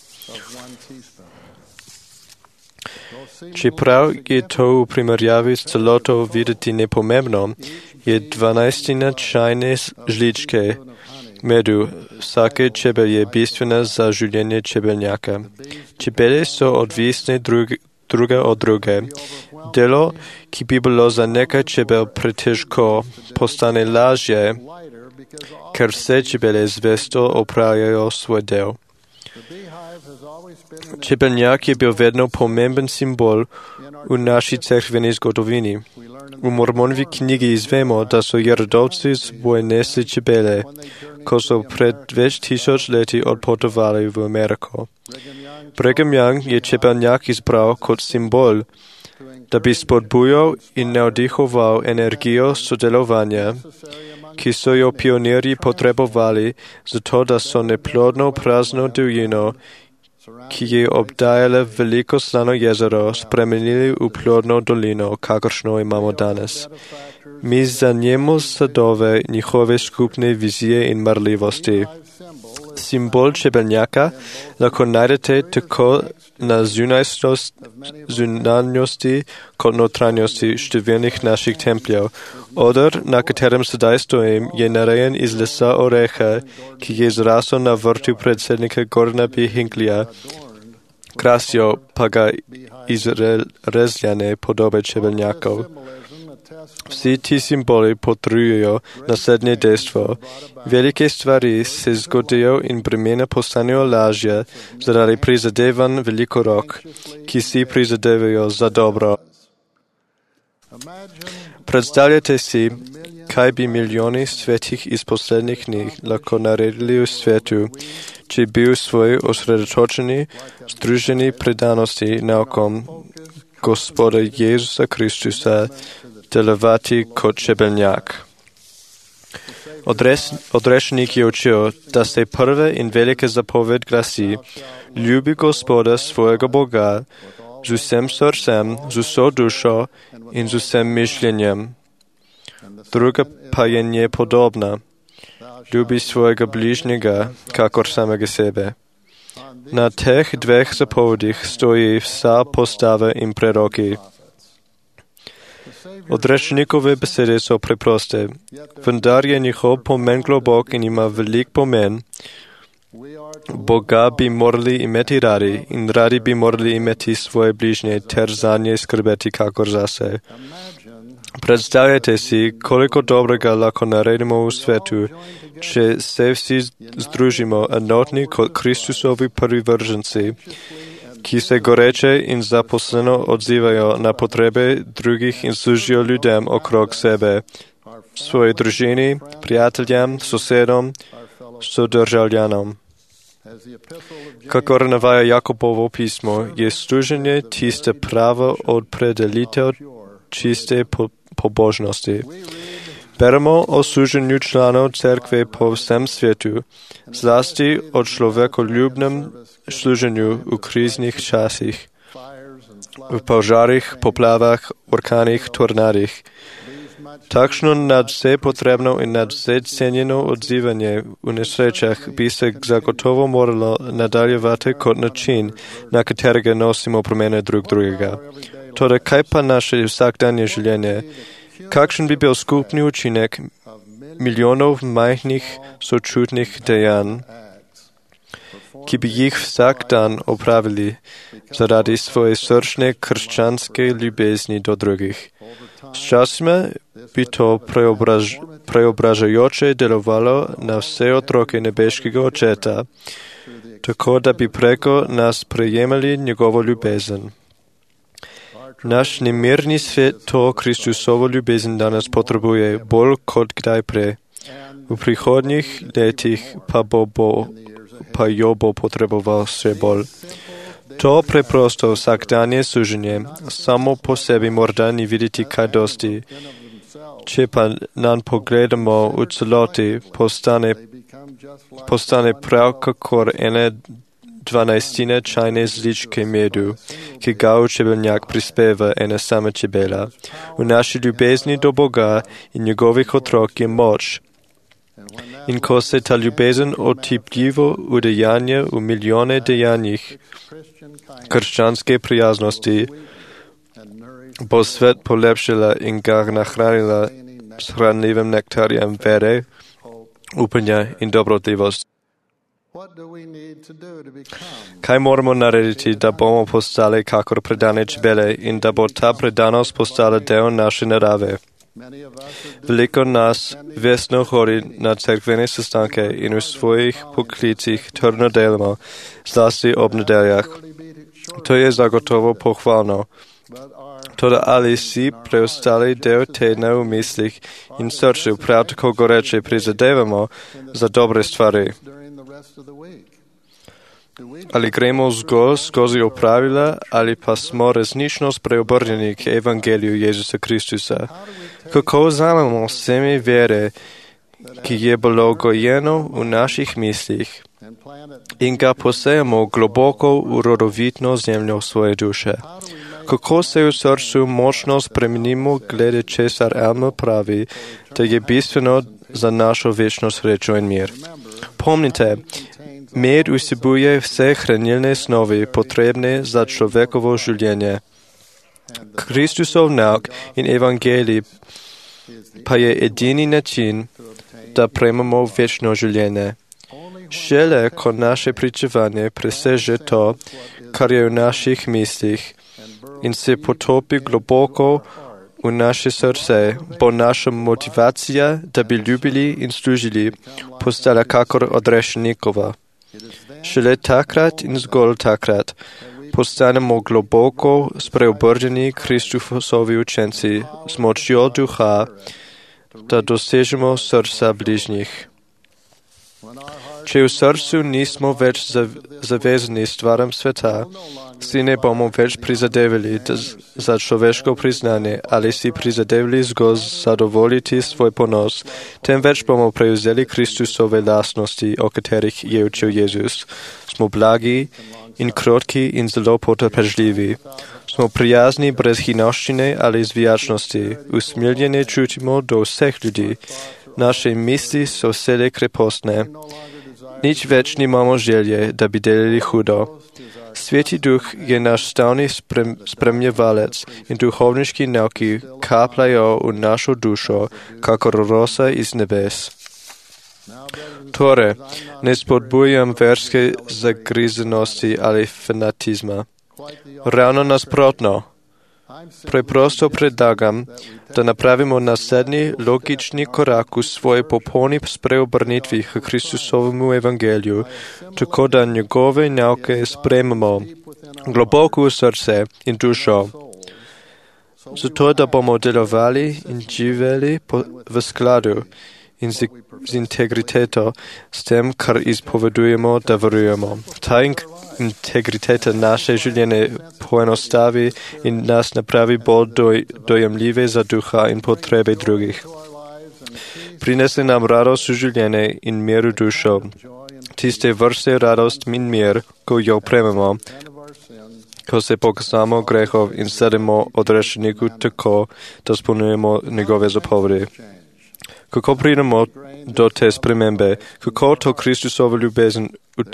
Čeprav je to v primerjavi s celoto videti nepomembno, je 12 čajne žličke medu vsake čebelje bistvena za življenje čebelnjaka. Čebele so odvisne druga od druge. Delo, ki bi bilo za nekaj čebel pretežko, postane lažje, ker vse čebele zvesto opravljajo svoj del. Čebelnjak je bil vedno pomemben simbol v naši cerkveni zgodovini. V Mormonovi knjigi izvemo, da so Jerodovci s seboj nesli čebele, ko so pred več tisoč leti odpotovali v Ameriko. Brigham Young je čebelnjak izbral kot simbol, da bi spodbujal in navdihoval energijo sodelovanja, ki so jo pionirji potrebovali, zato da so neplodno prazno divjino, ki je obdajala veliko slano jezero, spremenili v plodno dolino, kakršno imamo danes. Mi zanjemo sadove njihove skupne vizije in marljivosti. Simbol čebelnjaka lahko najdete tako na zunanjosti kot notranjosti številnih naših templjev. Odr, na katerem sedaj stojim, je narejen iz lesa oreha, ki je zrasel na vrtu predsednika Gordona B. Hinkleyja. Krasijo pa ga izrezljane podobe čebelnjakov. Vsi ti simboli potrjujejo naslednje dejstvo. Velike stvari se zgodijo in bremena postanejo lažje zaradi prizadevanj velikorok, ki si prizadevajo za dobro. Predstavljate si, kaj bi milijoni svetih iz poslednjih dni lahko naredili v svetu, če bi v svoji osredotočeni, združeni predanosti naukom Gospoda Jezusa Kristusa delovati kot čebelnjak. Odrešenik je učil, da se prve in velike zapoved glasi: ljubi Gospoda svojega Boga z vsem srcem, z vso dušo in z vsem mišljenjem. Druga pa je nje podobna: ljubi svojega bližnjega, kakor samega sebe. Na teh dveh zapovedih stoji vsa postava in preroki. Odrešenikove besede so preproste, vendar je njihov pomen globok in ima velik pomen. Boga bi morali imeti radi in radi bi morali imeti svoje bližnje ter za nje skrbeti kakor zase. Predstavljajte si, koliko dobrega lahko naredimo v svetu, če se vsi združimo enotni kot Kristusovi privrženci ki se goreče in zaposleno odzivajo na potrebe drugih in služijo ljudem okrog sebe, svoji družini, prijateljem, sosedom, sodržavljanom. Kakor navaja Jakobovo pismo, je služenje tiste prava opredelitev čiste pobožnosti. Beremo o služenju članov cerkve po vsem svetu, zlasti o človekoljubnem služenju v kriznih časih, v požarih, poplavah, orkanih, tornadih. Takšno nadvse potrebno in nadvse cenjeno odzivanje v nesrečah bi se zagotovo moralo nadaljevati kot način, na katerega nosimo promene drugega. Toda kaj pa naše vsakdanje življenje? Kakšen bi bil skupni učinek milijonov majhnih sočutnih dejanj, ki bi jih vsak dan opravili zaradi svoje srčne krščanske ljubezni do drugih? Sčasoma bi to preobražajoče delovalo na vse otroke nebeškega Očeta, tako da bi preko nas prejemali njegovo ljubezen. Naš nemirni svet to Kristusovo ljubezen danes potrebuje bolj kot kdaj prej. V prihodnjih letih pa jo bo potreboval vse bolj. To preprosto vsakdanje služenje samo po sebi morda ni videti kaj dosti. Če pa nam pogledamo v celoti, postane prav kakor ene 12 čajne žličke medu, ki ga v čebelnjak prispeva ena sama čebela. V naši ljubezni do Boga in njegovih otrok je moč. In ko se ta ljubezen otipljivo udejanja v milijone dejanjih krščanske prijaznosti, bo svet polepšala in ga nahranila s hranljivim nektarjem vere, upanja in dobrotljivosti. Kaj moramo narediti, da bomo postali kakor predane čebele in da bo ta predanost postala del naše narave? Veliko nas vestno hodi na cerkvene sestanke in v svojih poklicih trdno delamo, zlasti ob nedeljah. To je zagotovo pohvalno. Toda ali si preostali del tedna v mislih in srcu prav tako goreče prizadevamo za dobre stvari? Ali gremo zgolj skozi opravila, ali pa smo resnično spreobrnjeni k evangeliju Jezusa Kristusa? Kako vzamemo vsemi vere, ki je bilo gojeno v naših mislih, in ga posejemo globoko v rodovitno zemljo svoje duše? Kako se v srcu močno spremenimo glede česar Elmer pravi, da je bistveno za našo večno srečo in mir? Pomnite, med vsebuje vse hranilne snovi potrebne za človekovo življenje. Kristusov nauk in evangelij pa je edini način, da prejmemo večno življenje. Šele, ko naše pričevanje preseže to, kar je v naših mislih, in se potopi globoko v naše srce, bo naša motivacija, da bi ljubili in služili, postala kakor odrešenikova. Šele takrat in zgolj takrat postanemo globoko spreobrnjeni Kristusovi učenci s močjo duha, da dosežemo srca bližnjih. Če v srcu nismo več zavezani stvaram sveta, si ne bomo več prizadevali za človeško priznanje ali si prizadevali zgolj zadovoljiti svoj ponos, temveč bomo prevzeli Kristusove lastnosti, o katerih je učil Jezus. Smo blagi in krotki in zelo potrpežljivi. Smo prijazni brez hinavščine ali zvijačnosti. Usmiljene čutimo do vseh ljudi. Naše misli so vsele krepostne. Nič več nimamo želje, da bi delali hudo. Sveti duh je naš stalni spremljevalec in duhovniški nauki kapljajo v našo dušo, kakor rosa iz nebes. Torej, ne spodbujam verske zagrizenosti ali fanatizma. Ravno nasprotno. Preprosto predlagam, da napravimo naslednji logični korak v svoji popolni spreobrnitvi k Kristusovemu evangeliju, tako da njegove nauke sprejmemo globoko v srce in dušo, zato da bomo delovali in živeli v skladu in z integriteto s tem, kar izpovedujemo, da verujemo. Ta integriteta naše življenje poenostavi in nas napravi bolj dojemljive za duha in potrebe drugih. Prinese nam radost v življenje in mir v dušo. Tiste vrste radost in mir, ko jo prejmemo, ko se pokazamo grehov in sedemo odrešeniku tako, da spolnjujemo njegove zapovedi. Kako pridemo do te spremembe? Kako to Kristusovo ljubezen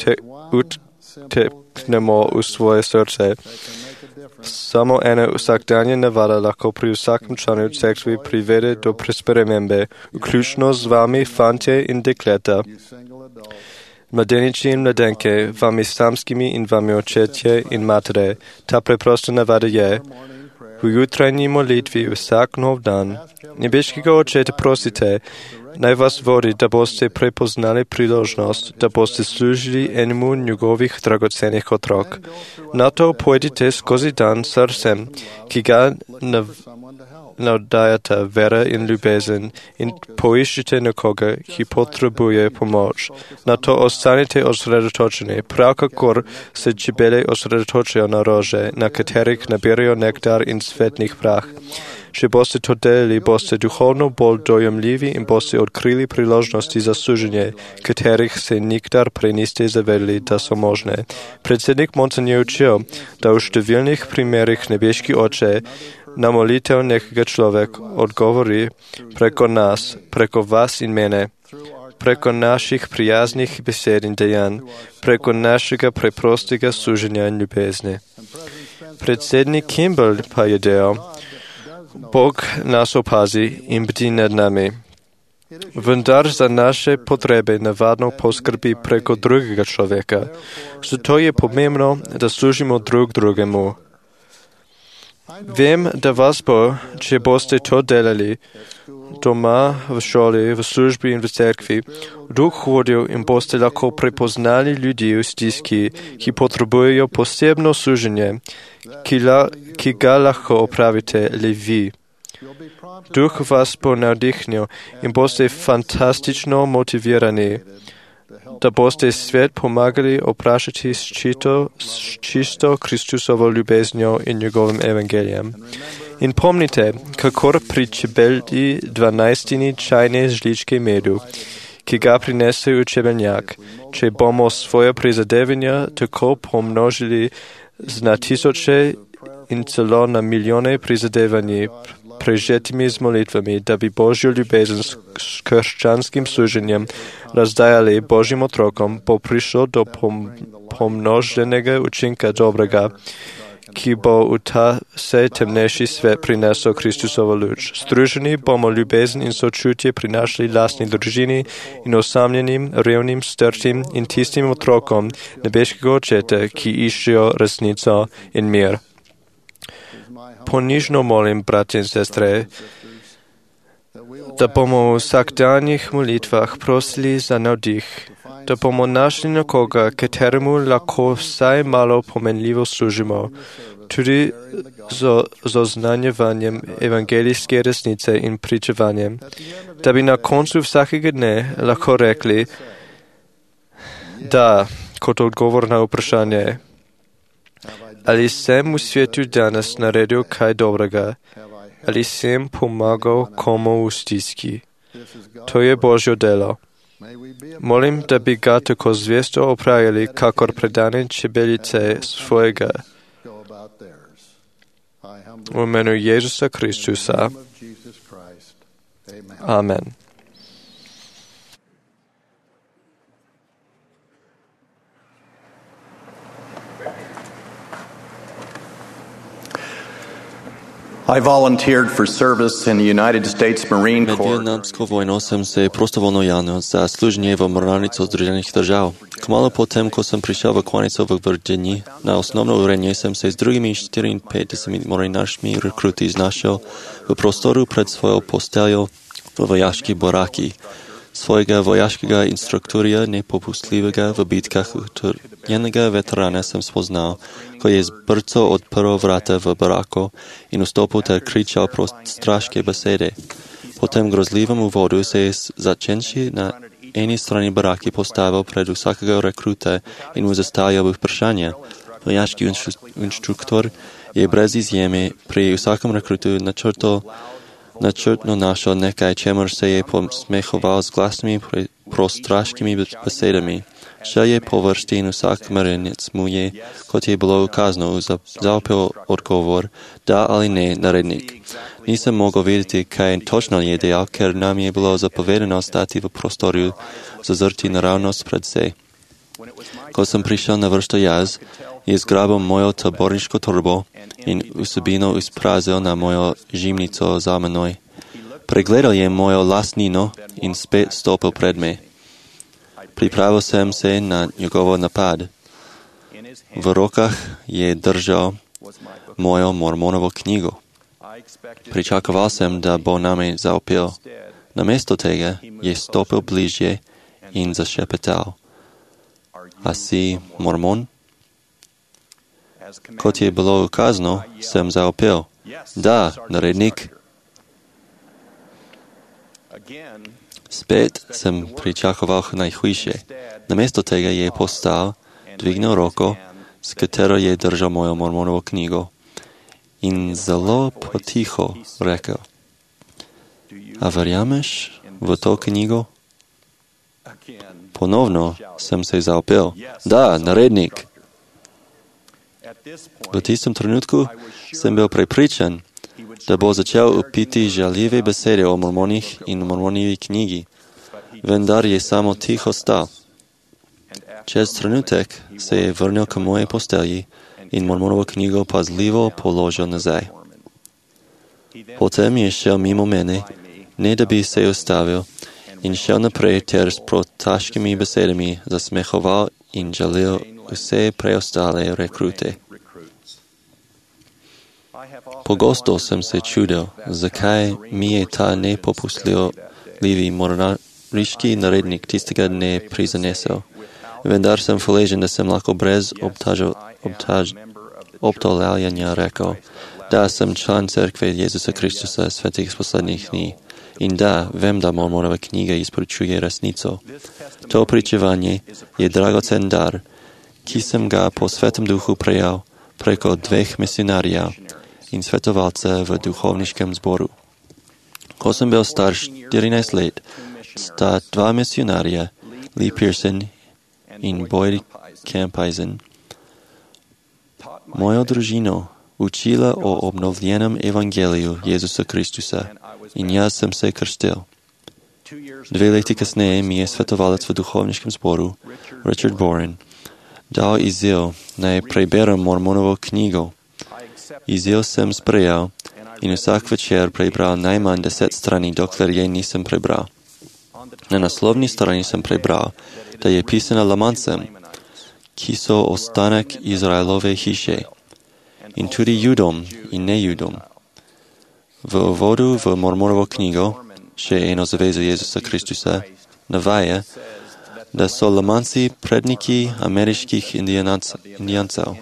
uteknemo v svoje srce? Samo ena vsakdanja navada lahko pri vsakem članu cerkvi privede do spremembe, vključno z vami, fantje in dekleta, mladeniči in mladenke, vami samskimi in vami očetje in matere. Ta preprosta navada je: v jutranji molitvi vsak nov dan nebeškega Očeta prosite, naj vas vodi, da boste prepoznali priložnost, da boste služili enemu njegovih dragocenih otrok. Na to pojdite skozi dan srcem, ki ga navdajata vera in ljubezen, in poiščite nekoga, ki potrebuje pomoč. Na to ostanite osredotočeni, prav kakor se čebele osredotočijo na rože, na katerih nabirajo nektar in cvetnih prah. Če boste to delali, boste duhovno bolj dojemljivi in boste odkrili priložnosti za služenje, katerih se nikdar prej niste zavedali, da so možne. Predsednik Monson je učil, da v številnih primerih nebeški Oče na molitev nekega človeka odgovori preko nas, preko vas in mene, preko naših prijaznih besed in dejanj, preko našega preprostega služenja in ljubezni. Predsednik Kimball pa je dejal: Bog nas opazi in bdi nad nami, vendar za naše potrebe navadno poskrbi preko drugega človeka. Zato je pomembno, da služimo drug drugemu. Vem, da vas bo, če boste to delali, doma, v šoli, v službi in v cerkvi, duh vodil in boste lahko prepoznali ljudi v stiski, ki potrebujejo posebno služenje, ki ga lahko opravite le vi. Duh vas bo navdihnil in boste fantastično motivirani, da boste svet pomagali oprašati s čisto Kristusovo ljubeznjo in njegovim evangelijem. In pomnite, kakor pri čebelji 12 čajne žličke medu, ki ga prinese v čebelnjak, če bomo svoje prizadevanja tako pomnožili na tisoče in celo na milijone prizadevanji, prežetimi z molitvami, da bi Božjo ljubezen s krščanskim služenjem razdajali Božjim otrokom, bo prišlo do pomnoženega učinka dobrega, ki bo v ta vse temnejši svet prinesel Kristusovo luč. Združeni bomo ljubezen in sočutje prinašali lastni družini in osamljenim, revnim, strtim in tistim otrokom nebeškega Očeta, ki iščejo resnico in mir. Ponižno molim, bratje in sestre, da bomo v vsakdanjih molitvah prosili za navdih, da bomo našli nekoga, kateremu lahko vsaj malo pomenljivo služimo, tudi z oznanjevanjem evangelijske resnice in pričevanjem, da bi na koncu vsakega dne lahko rekli, da, kot odgovor na vprašanje, ali sem v svetu danes naredil kaj dobrega, ali sem pomagal komu v stiski. To je Božjo delo. Molim, da bi ga tako zvesto opravili, kakor predane čebelice svojega. V imenu Jezusa Kristusa. Amen. I volunteered for service in the United States Marine Med Corps. vietnamsko vojno sem se prostovoljno javil za služenje v mornarico Združenih držav. Kmalu potem, ko sem prišel v Kvanico v Virginiji, na osnovno urenje sem se s drugimi 54 mornarskimi rekruti znašel v prostoru pred svojo posteljo v vojaški boraki. svojega vojaškega instruktorja nepopustljivega v bitkah utrjenega veterana sem spoznal, ko je zbrco odprl vrata v barako in vstopil ter kričal straške besede. Po tem grozljivem uvodu se je začenši na eni strani baraki postavil pred vsakega rekruta in mu zastavil vprašanja. Vojaški inštruktor je brez izjeme pri vsakem rekrutu načrtno našel nekaj, čemer se je posmehoval z glasnimi prostraškimi besedami. Šel je po vrsti in vsak merenec mu je, kot je bilo ukazano, zaupel odgovor, da ali ne, narednik. Nisem mogel videti, kaj točno je dejal, ker nam je bilo zapovedano stati v prostoru, zazrti naravnost pred se. Ko sem prišel na vrsto jaz, je zgrabil mojo taborniško torbo in vsebino izprazil na mojo žimnico za menoj. Pregledal je mojo lastnino in spet stopil pred me. Pripravil sem se na njegovo napad. V rokah je držal mojo mormonovo knjigo. Pričakoval sem, da bo name zaupel. Namesto tega je stopil bližje in zašepetal. A si mormon? Kot je bilo ukazano, sem zaupel. Da, narednik. Spet sem pričakoval najhujše. Namesto tega je postal, dvignil roko, s katero je držal mojo mormonovo knjigo in zelo potiho rekel. A verjameš v to knjigo? Ponovno sem se zaupel. Da, narednik. V tistem trenutku sem bil prepričan, da bo začel upiti žaljive besede o mormonih in mormonivi knjigi, vendar je samo tiho stal. Čez trenutek se je vrnil k moje postelji in mormonovo knjigo pazljivo položil nazaj. Potem je šel mimo mene, ne da bi se ustavil, in šel naprej ter s protaškimi besedami zasmehoval in žalil vse preostale rekrute. Pogosto sem se čudil, zakaj mi je ta nepopustljivi mornariški narednik tistega dne prizanesel. Vendar sem hvaležen, da sem lahko brez obtolavljanja rekel, da sem član cerkve Jezusa Kristusa svetih poslednjih dni in da vem, da mormonova knjiga izporočuje resnico. To pričevanje je dragocen dar, ki sem ga po svetem duhu prejel preko 2 misionarjev in svetovalca v duhovniškem zboru. Ko sem bil star 14 let, sta 2 misionarja, Lee Pearson in Boyd Campizen, mojo družino učila o obnovljenem evangeliju Jezusa Kristusa in jaz sem se krstil. 2 leti kasneje mi je svetovalec v duhovniškem zboru, Richard Boren, dal izziv, naj preberem mormonovo knjigo. Izziv sem sprejel in vsak večer prebral najmanj 10 strani, dokler je nisem prebral. Na naslovni strani sem prebral, da je pisana Lamancem, ki so ostanek Izraelove hiše, in tudi Judom in nejudom. V uvodu v mormonovo knjigo, še eno zavezo Jezusa Kristusa, navaja, da so Lamanci predniki ameriških indijancev.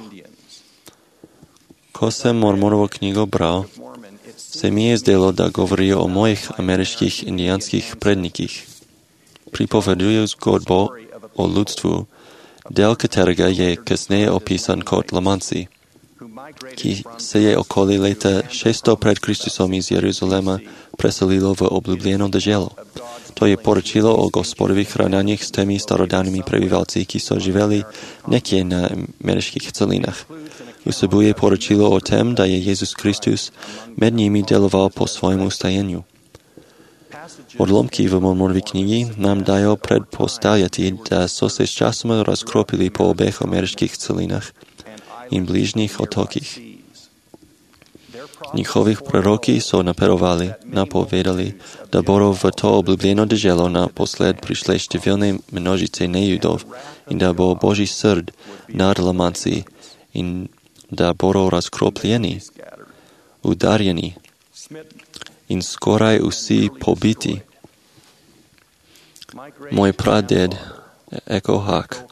Ko sem mormonovo knjigo bral, se mi je zdelo, da govorijo o mojih ameriških indijanskih prednikih. Pripovedujo zgodbo o ljudstvu, del katerega je kasneje opisan kot Lamanci, ki se je okoli leta 600 pred Kristusom iz Jeruzalema preselilo v obljubljeno deželo. To je poročilo o Gospodovih ravnanjih s temi starodavnimi prebivalci, ki so živeli nekje na ameriških celinah. Vsebuje poročilo o tem, da je Jezus Kristus med njimi deloval po svojem ustajenju. Odlomki v mormonovi knjigi nam dajo predpostavljati, da so se s časoma razkropili po obeh ameriških celinah in bližnjih otokih. Njihovih proroki so napovedali, da bodo v to obljubljeno deželo naposled prišle številne množice nejudov in da bo Božji srd nad Lamanci in da bodo razkropljeni, udarjeni in skoraj vsi pobiti. Moj praded Echo Hawk,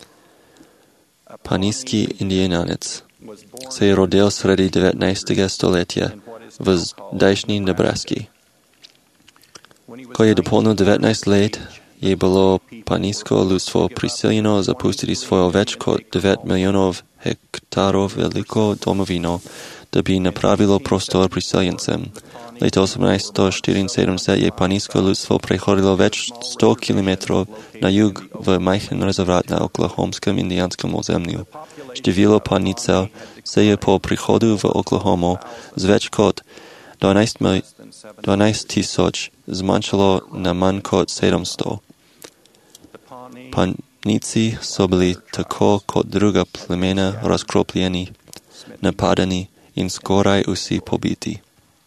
panijski indijanec, se rodil sredi 19. stoletja v zdajšnji Nebraski. Ko je dopolnil 19 let, je bilo panijsko ljudstvo prisiljeno zapustiti svojo več kot 9 milijonov hektarov veliko domovino, da bi napravilo prostor priseljencem. Leta 1874 je panijsko ljudstvo prehodilo več 100 km na jug v majhen rezervat na oklahomskem indijanskem ozemlju. Število panijcev se je po prihodu v Oklahomo z več kot 12,000 zmanjšalo na manj kot 700. Panijci so bili tako kot druga plemena razkropljeni, napadani in skoraj vsi pobiti.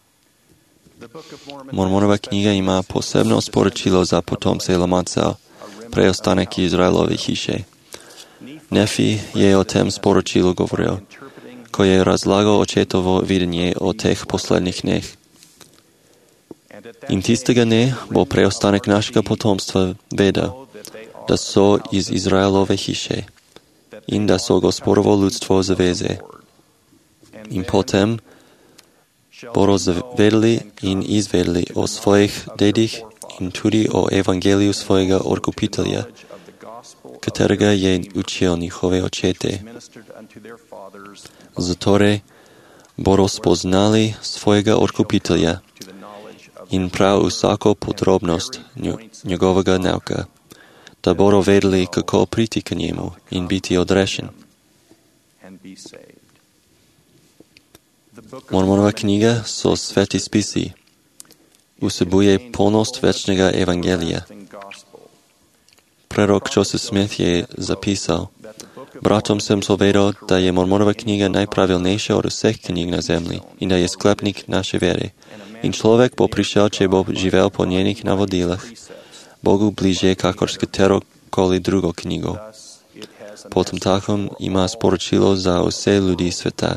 Mormonova knjiga ima posebno sporočilo za potomce Lamancev, preostanek Izraelove hiše. Nefi je o tem sporočilu govoril, ko je razlagal očetovo videnje o teh poslednjih dneh. In tistega dne bo preostanek našega potomstva vedel, da so iz Izraelove hiše in da so Gospodovo ljudstvo zaveze. In potem bodo zavedeli in izvedeli o svojih dedih in tudi o evangeliju svojega odkupitelja, katerega je učil njihove očete. Zatorej bodo spoznali svojega odkupitelja in prav vsako podrobnost njegovega nauka, da bodo vedeli, kako priti k njemu in biti odrešen. Mormonova knjiga so sveti spisi, vsebuje polnost večnega evangelija. Prorok Joseph Smith je zapisal: bratom sem povedal, da je Mormonova knjiga najpravilnejša od vseh knjig na zemlji in da je sklepnik naše vere. In človek bo prišel, če bo živel po njenih navodilah, Bogu bliže kakor s katerokoli drugo knjigo. Potom takom ima sporočilo za vse ljudi sveta.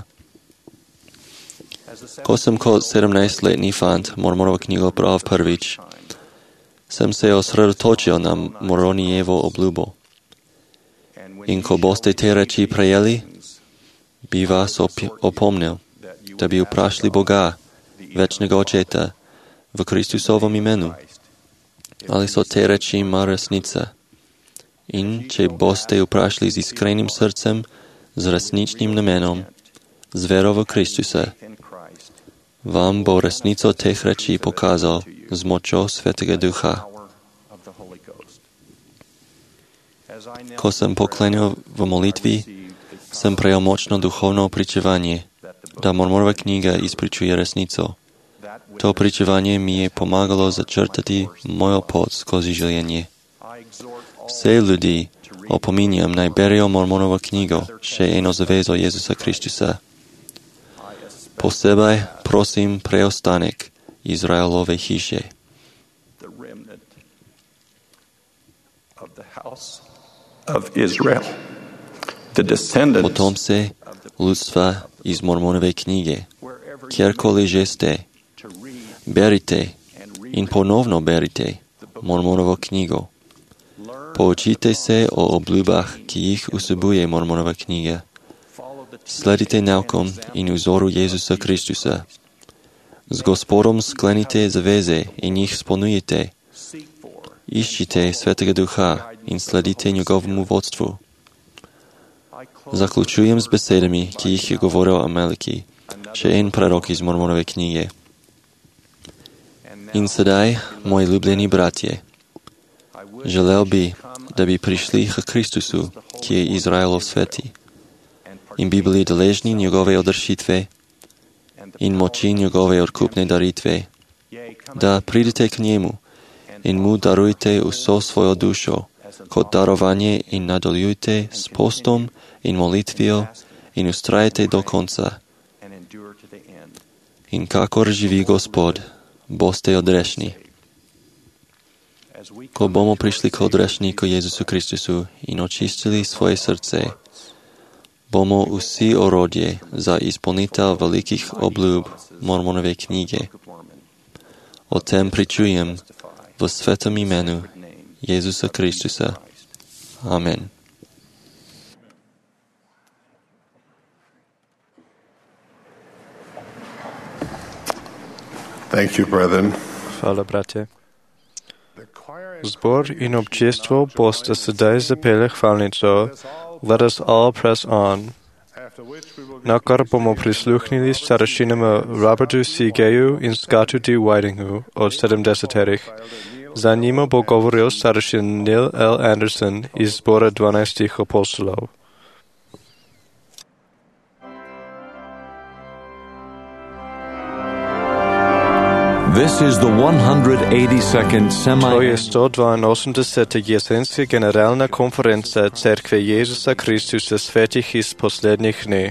Ko sem kot 17-letni fant Mormonovo knjigo bral prvič, sem se osredotočil na Moronijevo obljubo. In ko boste te reči prejeli, bi vas opomnil, da bi vprašali Boga, večnega očeta, v Kristusovom imenu, ali so te reči mar resnica. In če boste vprašali z iskrenim srcem, z resničnim namenom, z vero v Kristusa, vam bo resnico teh reči pokazal z močjo Svetega Duha. Ko sem poklenil v molitvi, sem prejel močno duhovno pričevanje, da Mormonova knjiga izpričuje resnico. To pričevanje mi je pomagalo začrtati mojo pot skozi življenje. Vse ljudi opominjam, naj berejo Mormonovo knjigo, še eno zavezo Jezusa Kristusa. Posebej prosim preostanek Izraelove hiše. Potomce ljudstva iz Mormonove knjige, kjerkoli že ste, berite in ponovno berite Mormonovo knjigo. Poučite se o obljubah, ki jih vsebuje Mormonova knjiga. Sledite naukom in vzoru Jezusa Kristusa. Z Gospodom sklenite zaveze in jih spolnjujte. Iščite Svetega Duha in sledite njegovemu vodstvu. Zaključujem z besedami, ki jih je govoril Amaleki, še en prorok iz Mormonove knjige. In sedaj, moji ljubljeni bratje, želel bi, da bi prišli k Kristusu, ki je Izraelov sveti, in bi bili deležni njegove odrešitve in moči njegove odkupne daritve, da pridete k njemu in mu darujte vso svojo dušo kot darovanje in nadaljujte s postom in molitvijo in ustrajte do konca. In kakor živi Gospod, boste odrešni. Ko bomo prišli k odrešniku Jezusu Kristusu in očistili svoje srce, bomo vsi orodje za izpolnitev velikih obljub Mormonove knjige. O tem pričujem v svetom imenu Jezusa Kristusa. Amen. Thank you, brethren. Hvala, bratje. Zbor in občestvo boste sedaj zapeli hvalnico Let us all press on, na kar bomo prisluhnili starešinama Robertu C. Gayu in Scottu D. Whitingu od 70-ih. Za njima bo govoril starešin Neil L. Anderson iz zbora 12 apostolov. This is the 182nd To je 182. jesenska generalna konferenca Cerkve Jezusa Kristusa svetih iz poslednjih dni.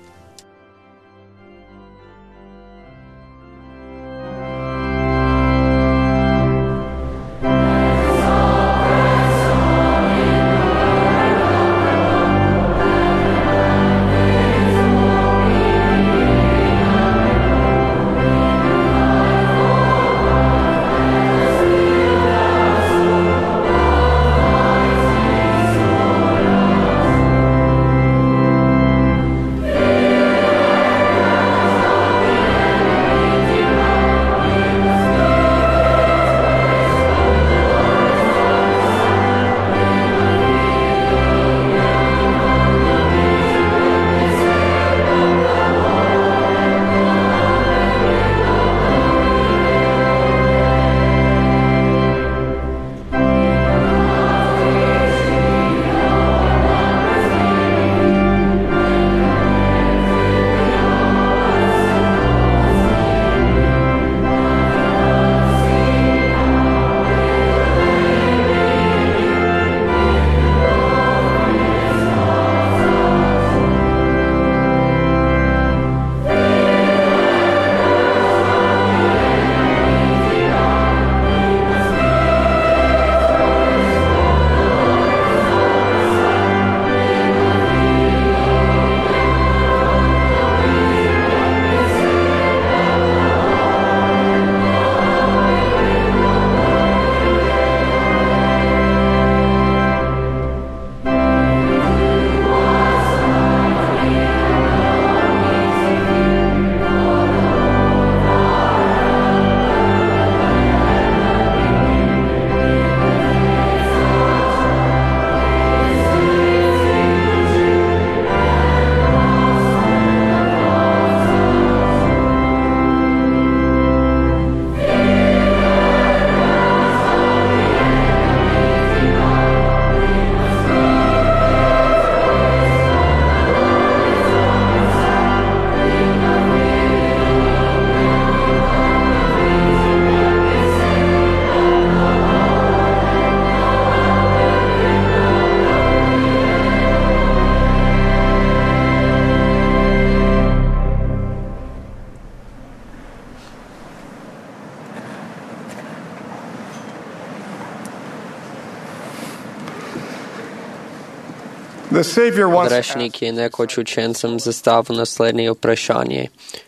Grešnik je nekoč učencem zastavil naslednje vprašanje.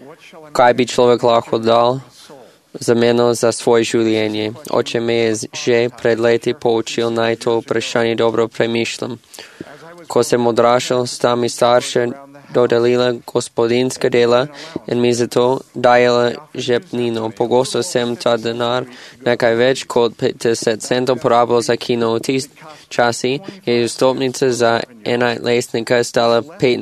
Kaj bi človek lahko dal zameno za svoje življenje? Oče me je že pred leti poučil, naj to vprašanje dobro premišljam. Ko sem odraščal, sta mi starše dodelila gospodinska dela in mi zato dajala žepnino. Pogosto sem ta denar nekaj več kot 50 centov porabil za kino. V tist časi je vstopnica za enajstletnika stala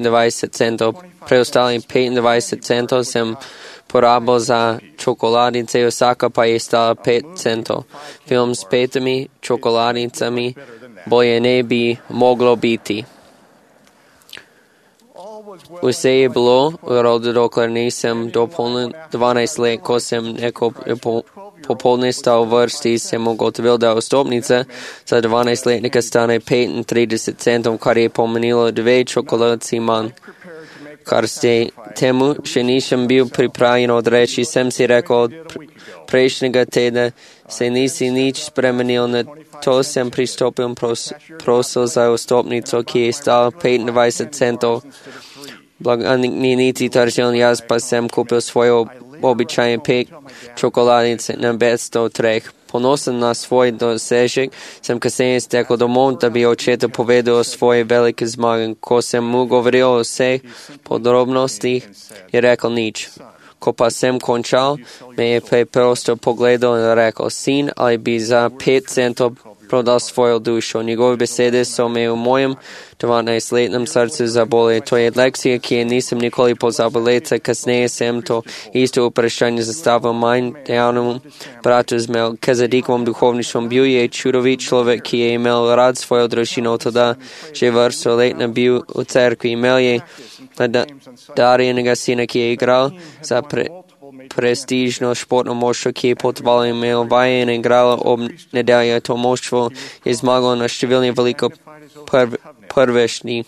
25 centov. Preostali 25 centov sem porabil za čokoladice, vsaka pa je stala 5 centov. Film s 5 čokoladicami bolje ne bi moglo biti. Vse je bilo v rodu, dokler nisem dopolnil 12 let, ko sem neko popoldne stal v vrsti, sem ugotovil, da vstopnica za 12-letnika stane 35 centov, kar je pomenilo 2 čokoladici manj. Kar ste temu še nisem bil pripravljen odreči, sem si rekel, od prejšnjega tedna se nisi nič spremenil, na to sem pristopil in prosil za vstopnico, ki je stala 25 centov. Blagajnik ni niti tržil, jaz pa sem kupil svojo običajne 5 čokoladice na 503. Ponosan na svoj dosežek sem kasneje stekao domov, da bi očetu povedal o svoje velike zmage. Ko sem mu govoril o vseh podrobnostih, je rekel nič. Ko pa sem končal, me je preprosto pogledal in rekel, sin, ali bi za 5 centov prodal svojo dušo. Njegove besede so me v mojem 12-letnem srcu zabole. To je lekcija, ki je nisem nikoli pozabil. Leta kasneje sem to isto vprašanje zastavil manj dejavnemu bratu z Melkizedikovom duhovništvom. Bil je čudovit človek, ki je imel rad svojo družino, tada že vrsto let ne bil v cerkvi. Imel je darjenega sina, ki je igral za prestižno športno moštvo, ki je potovalo in imel vaje in igralo ob nedelje. To moštvo je zmagalo na številnih veliko prvešnih.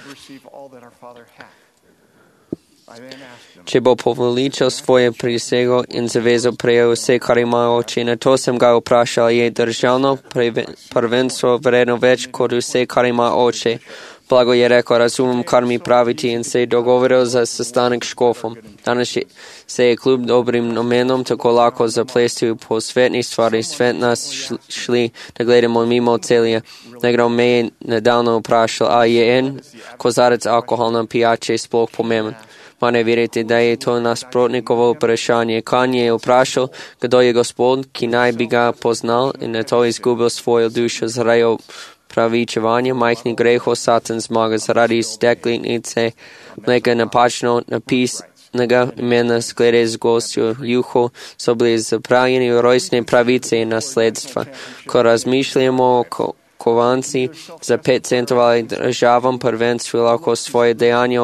Če bo poveličal svoje prisego in zavezo prejel vse, kar ima oči. Na to sem ga vprašal, je državno prvenstvo vredno več kot vse, kar ima oči. Blago je rekel, razumem, kar mi praviti, in se je dogovoril za sestanek s škofom. Danes se je kljub dobrim namenom tako lahko zaplestil po svetni stvari. Svet nas šli, da gledamo mimo celije. Nekdo me je nedavno vprašal, a je en kozarec alkoholne pijače sploh pomemben. Ma ne verjete, da je to nasprotnikovo vprašanje. Kan je vprašal, kdo je Gospod, ki naj bi ga poznal, in na to izgubil svojo dušo zaradi pravičevanja majhnih grehov. Satan zmaga zaradi steklenice mleka napačno napisnega imena sklede z gostjo juho so bili zapravljeni rojstne pravice in nasledstva. Ko razmišljamo o kovanci za 5 centov ali državam prvenstvu, lahko svoje dejanje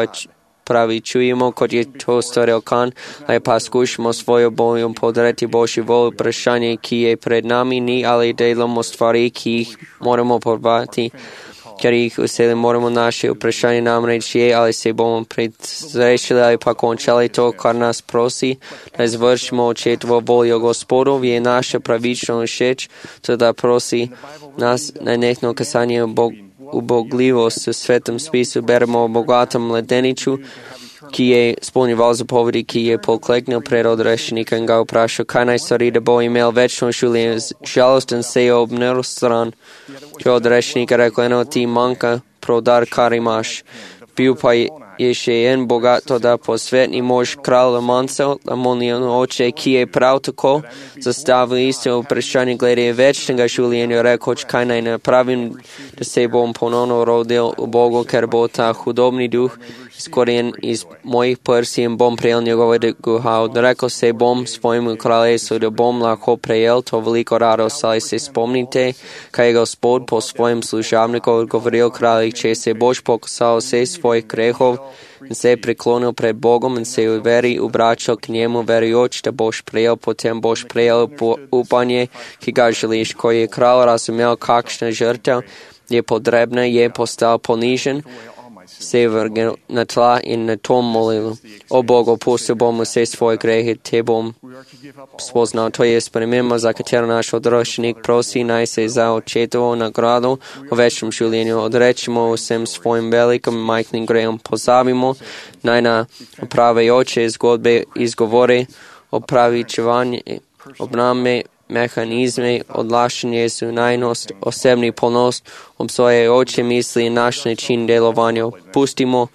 pravičujemo, kot je to storil Kan, ali pa skušamo svojo bojo podreti Božji volju. Vprašanje, ki je pred nami, ni ali delamo stvari, ki jih moramo podvati, ker jih vseli moramo. Naše vprašanje namreč je, ali se bomo predrešili ali pa končali to, kar nas prosi, da izvršimo očetovo voljo. Gospodu je naša pravično všeč, to da prosi nas na nenehno kazanje ubogljivost. V Svetem spisu beremo o bogatem mladeniču, ki je izpolnjeval zapovedi, ki je pokleknil pred odrešenika in ga vprašal, kaj naj stori, da bo imel večno življenje. Žalosten se je obnel stran, če odrešenika rekel, eno ti manjka, prodar, kar imaš. Bil pa je še en bogat, da posvetni mož kralj Mancev, Lamonijan oče, ki je prav tako zastavil isto vprašanje glede večnega življenja, rekoč, kaj naj napravim, da se bom ponovno rodil v Bogu, ker bo ta hudobni duh izkorjen iz mojih prsi in bom prejel njegovega duha. Odrekel se bom svojemu kraljestvu, da bom lahko prejel to veliko radost. Ali se spomnite, kaj je Gospod po svojem služabniku odgovoril kralj, če se boš pokazal vse svojih grehov in se priklonil pred Bogom in se v veri obračal k njemu, verujoč, da boš prejel, potem boš prejel upanje, ki ga želiš. Ko je kralj razumel, kakšna žrtev je potrebna, je postal ponižen, se je vrgel na tla in na tom molil. O Bogu, pustil bom vse svoje grehe, te bom spoznal. To je sprememba, za katero naš odročenik prosi, naj se za očetovo nagrado v večnem življenju odrečemo vsem svojim velikim majhnim grehom. Pozabimo naj na opravljajoče zgodbe izgovore, opravičevanje, obname, mehanizme, odlašanje, zunajnost, osebni ponos, obsojajoče misli in naš način delovanja. Pustimo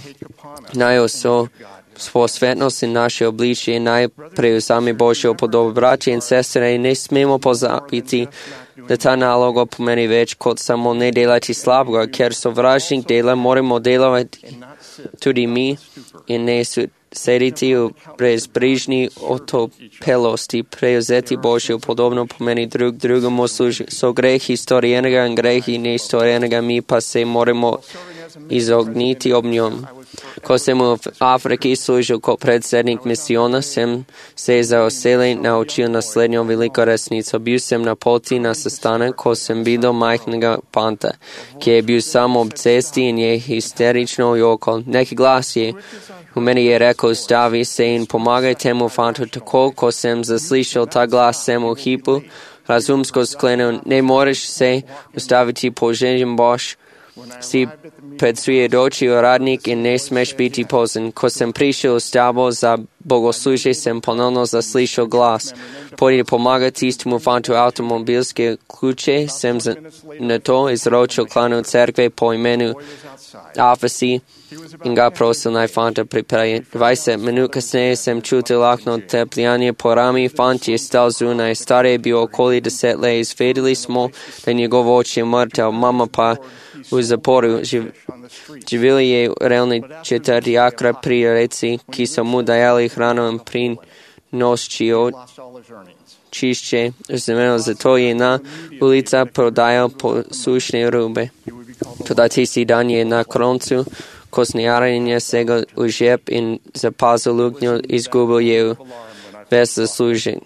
naj so posvetnost in naše obličje naj prevzame Božjo podobo. Braće in sestre, ne smemo pozabiti, da ta naloga pomeni več kot samo ne delati slabega, ker sovražnik dela moramo delovati tudi mi in ne sediti v brezbrižni otopelosti. Prevzeti Božjo podobno pomeni drugemu služiti. So grehi storjenega in grehi nestorjenega, mi pa se moramo izogniti ob njom. Ko sem v Afriki služil kot predsednik misijona, sem se za vselej naučil naslednjo veliko resnico. Bil sem na poti na sestanek, ko sem videl majhnega fanta, ki je bil sam ob cesti in je histerično jokal. Neki glas je v meni je rekel, stavi se in pomagaj temu fantu. Tako, ko sem zaslišal ta glas, sem v hipu razumsko sklenil, ne moreš se ustaviti, poženjen boš, si predsedujoči uradnik in ne smeš biti pozen. Ko sem prišel v stavbo za bogoslužje, sem ponovno zaslišal glas. Pojdi pomagati istому fantu automobilske ključe, sem na to izročil klanu cerkve po imenu Afasi in ga prosil naj fanta pripravi. 20 minut kasneje sem čutil lahno tepljanje po rami, fant je stal zunaj, star je bil okoli 10 let, izvedeli smo, da njegov oče je mrtev, mama pa v zaporu. Živeli je realni četrti akra pri reci, ki so mu dajali hrano in prinoščijo čišče, znamenilo zato je na ulica prodajal posušne rube. Toda tisti dan je na koncu kosnjarjenja segel v žep in zapazil luknjo, izgubil je ves zaslužen.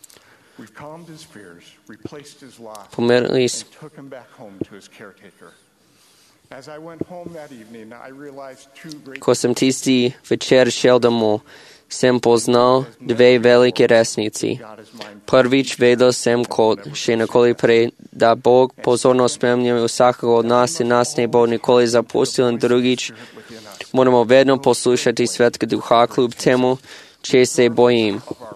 Pomerili smo. Ko sem tisti večer šel domov, sem poznal dve velike resnici. Prvič vedel sem, kot še nikoli prej, da Bog pozorno spremlja vsakega od nas in nas ne bo nikoli zapustil, in drugič moramo vedno poslušati Svetega Duha kljub temu, če se bojim.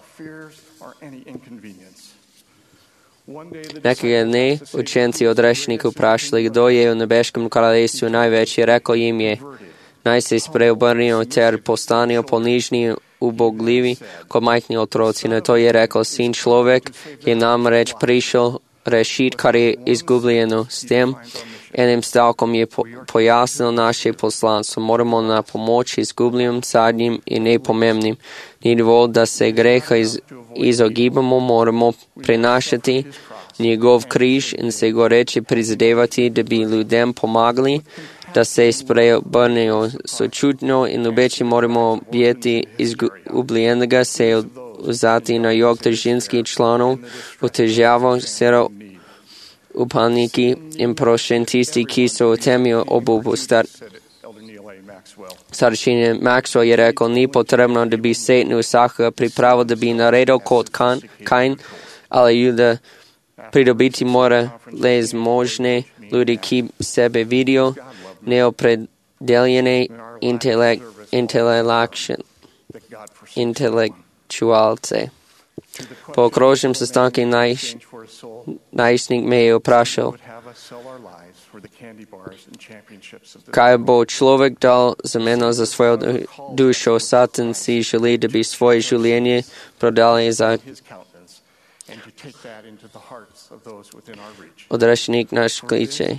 Nekega dne učenci odrešnika vprašali, kdo je v nebeškem kraljestvu največji, rekel jim je, naj se spreobrnijo ter postanejo ponižni, ubogljivi kot majhni otroci. Na to je rekel, Sin človek je namreč prišel rešiti, kar je izgubljeno. S tem enim stavkom je pojasnil naše poslanstvo. Moramo na pomoč izgubljenim, sadnjim in nepomembnim. Ni dovolj, da se greha izogibamo, moramo prinašati njegov križ in se goreče prizadevati, da bi ljudem pomagali, da se spreobrnejo sočutno in ljubeči moramo bijeti izgubljenega, se vzati na jog družinskih članov, v težavo sero upalniki in prošen tisti, ki so v temi obupu staršine. Maxwell je rekel, ni potrebno, da bi Satan vsakega pripravil, da bi naredil kot Kain, ali Juda. Pridobiti mora le zmožne ljudi, ki sebe vidijo, neopredeljene intelektualce. Po okrožnem sestanku najstnik me je vprašal, kaj bo človek dal zameno za svojo dušo. Satan si želi, da bi svoje življenje prodali za odrešnik naš kliče.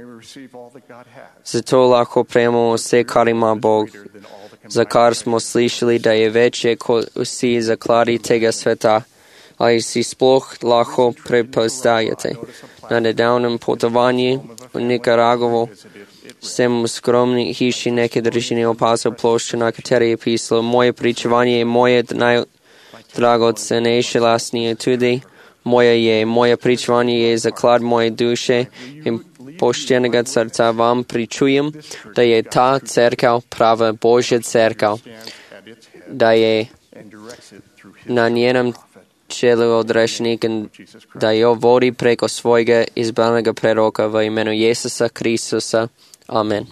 Zato lahko prejmemo vse, kar ima Bog, za kar smo slišali, da je večje kot vsi zakladi tega sveta. Ali si sploh lahko predpostavljate? Na nedavnem potovanju v Nikaragovo sem v skromni hiši neke družine opazil ploščo, na kateri je pisalo, moje pričevanje je moje najdragocenejše lastnije tudi. Moje pričevanje je zaklad moje duše in poštenega srca vam pričujem, da je ta cerkev prava Božja cerkev, da je na njenem čelu odrešnik in da jo vodi preko svojega izbranega preroka v imenu Jezusa Kristusa. Amen.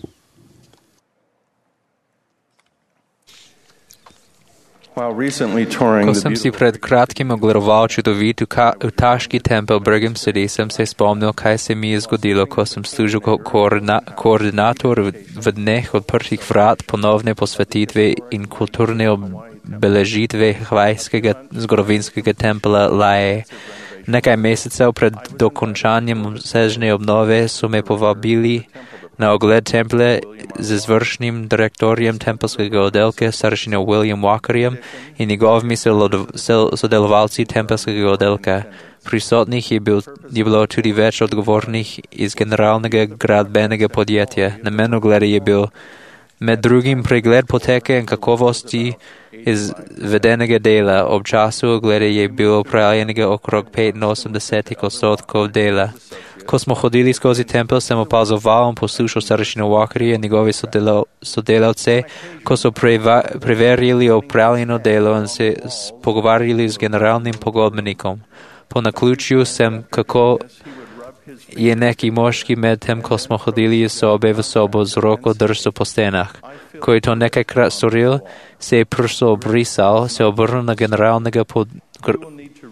Ko sem si pred kratkim ogledoval čudovit utaški tempel v Brigham City, sem se spomnil, kaj se mi je zgodilo, ko sem služil kot koordinator v dneh odprtih vrat ponovne posvetitve in kulturne obeležitve havajskega zgodovinskega templa Lae. Nekaj mesecev pred dokončanjem obsežne obnove so me povabili na ogled templja z izvršnim direktorjem tempelskega oddelka staršino William Walkerjem in njegovimi sodelovalci tempelskega oddelka. Prisotnih je bilo tudi več odgovornih iz generalnega gradbenega podjetja. Namen ogleda je bil med drugim pregled poteka in kakovosti izvedenega dela. Ob času ogleda je bilo opravljenega okrog 85% dela. Ko smo hodili skozi tempel, sem opazoval in poslušal staršino Walkerja in njegove sodelavce, ko so preverili opravljeno delo in se pogovarjali z generalnim pogodbenikom. Po naključju sem, kako je neki moški med tem, ko smo hodili iz sobe v sobo z roko držal po stenah. Ko je to nekajkrat storil, se je prso obrisal, se obrnil na generalnega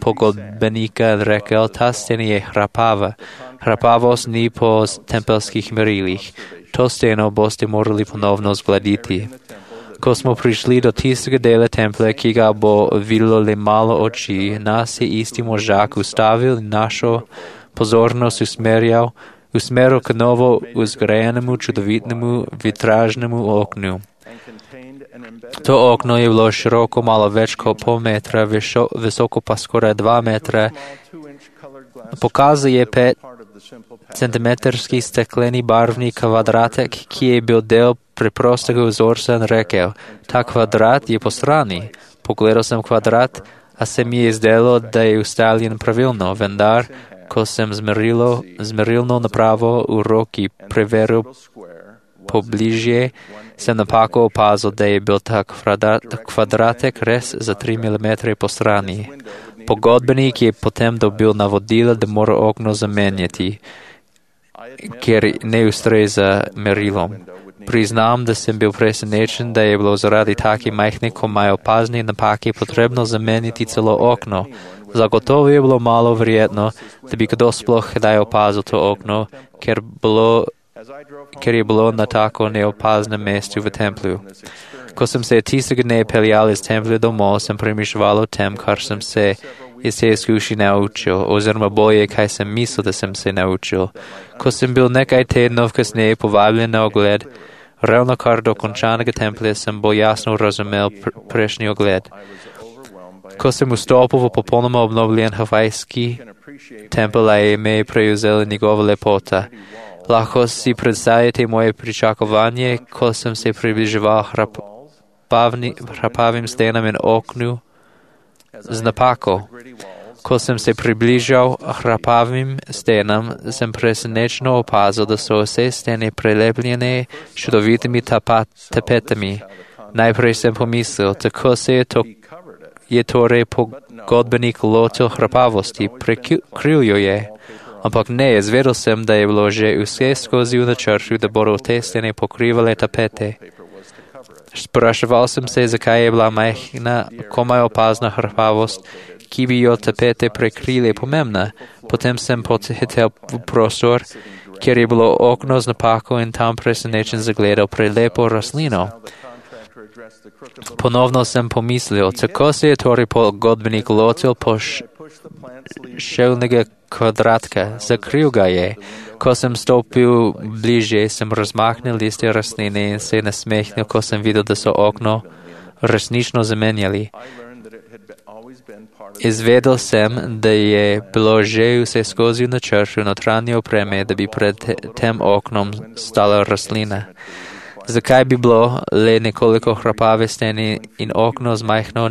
pogodbenika rekel, ta stena je hrapavost ni po tempelskih merilih. To steno boste morali ponovno zgladiti. Ko smo prišli do tistega dela templja, ki ga bo videlo le malo oči, nas je isti možak ustavil in našo pozornost usmeril k novo vzgrajenemu čudovitnemu vitražnemu oknu. To okno je bilo široko malo več kot pol metra, visoko pa skoraj 2 metra. Pokazal je 5 centimetrski stekleni barvni kvadratek, ki je bil del preprostega vzorca in rekel, ta kvadrat je po strani. Pogledal sem kvadrat, a se mi je zdelo, da je ustaljen pravilno, vendar, ko sem zmerilno napravo v roki preveril pobližje, sem napako opazil, da je bil ta kvadratek res za 3 mm po strani. Pogodbenik je potem dobil navodila, da mora okno zamenjati, ker ne ustreza merilom. Priznam, da sem bil presenečen, da je bilo zaradi take majhne komaj opazne napake potrebno zamenjati celo okno. Zagotovo je bilo malo verjetno, da bi kdo sploh kdaj opazil to okno, ker je bilo na tako neopaznem mestu v templju. Ko sem se tistega dne peljal iz templja domov, sem premišljeval o tem, kar sem se iz te izkušnje naučil, oziroma bolje, kaj sem mislil, da sem se naučil. Ko sem bil nekaj tednov kasneje povabljen na ogled, ravno kar do končanega templja, sem bolj jasno razumel prejšnji ogled. Ko sem vstopil v popolnoma obnovljen havajski tempelj, je me prevzela njegova lepota. Lahko si predstavite moje pričakovanje, ko sem se približeval hrapavim stenam in oknu z napako. Ko sem se približal hrapavim stenam, sem presenečeno opazil, da so vse stene prelepljene čudovitimi tapetami. Najprej sem pomislil, tako se je torej pogodbenik lotil hrapavosti, prekril jo je. Ampak ne, izvedel sem, da je bilo že vse skozi v načrtu, da bodo te stene pokrivale tapete. Spraševal sem se, zakaj je bila majhna, komaj opazna hrapavost, ki bi jo tapete prekrile, pomembna. Potem sem pohitel v prostor, kjer je bilo okno z napako in tam presenečen zagledal prelepo rastlino. Ponovno sem pomislil, tako se je torej pogodbenik lotil poševnega kvadratka, zakril ga je. Ko sem stopil bliže, sem razmahnil liste rastline in se nasmehnil, ko sem videl, da so okno resnično zamenjali. Izvedel sem, da je bilo že vse skozi načrtu notranje opreme, da bi pred tem oknom stala rastlina. Zakaj bi bilo le nekoliko hrapave stene in okno z majhno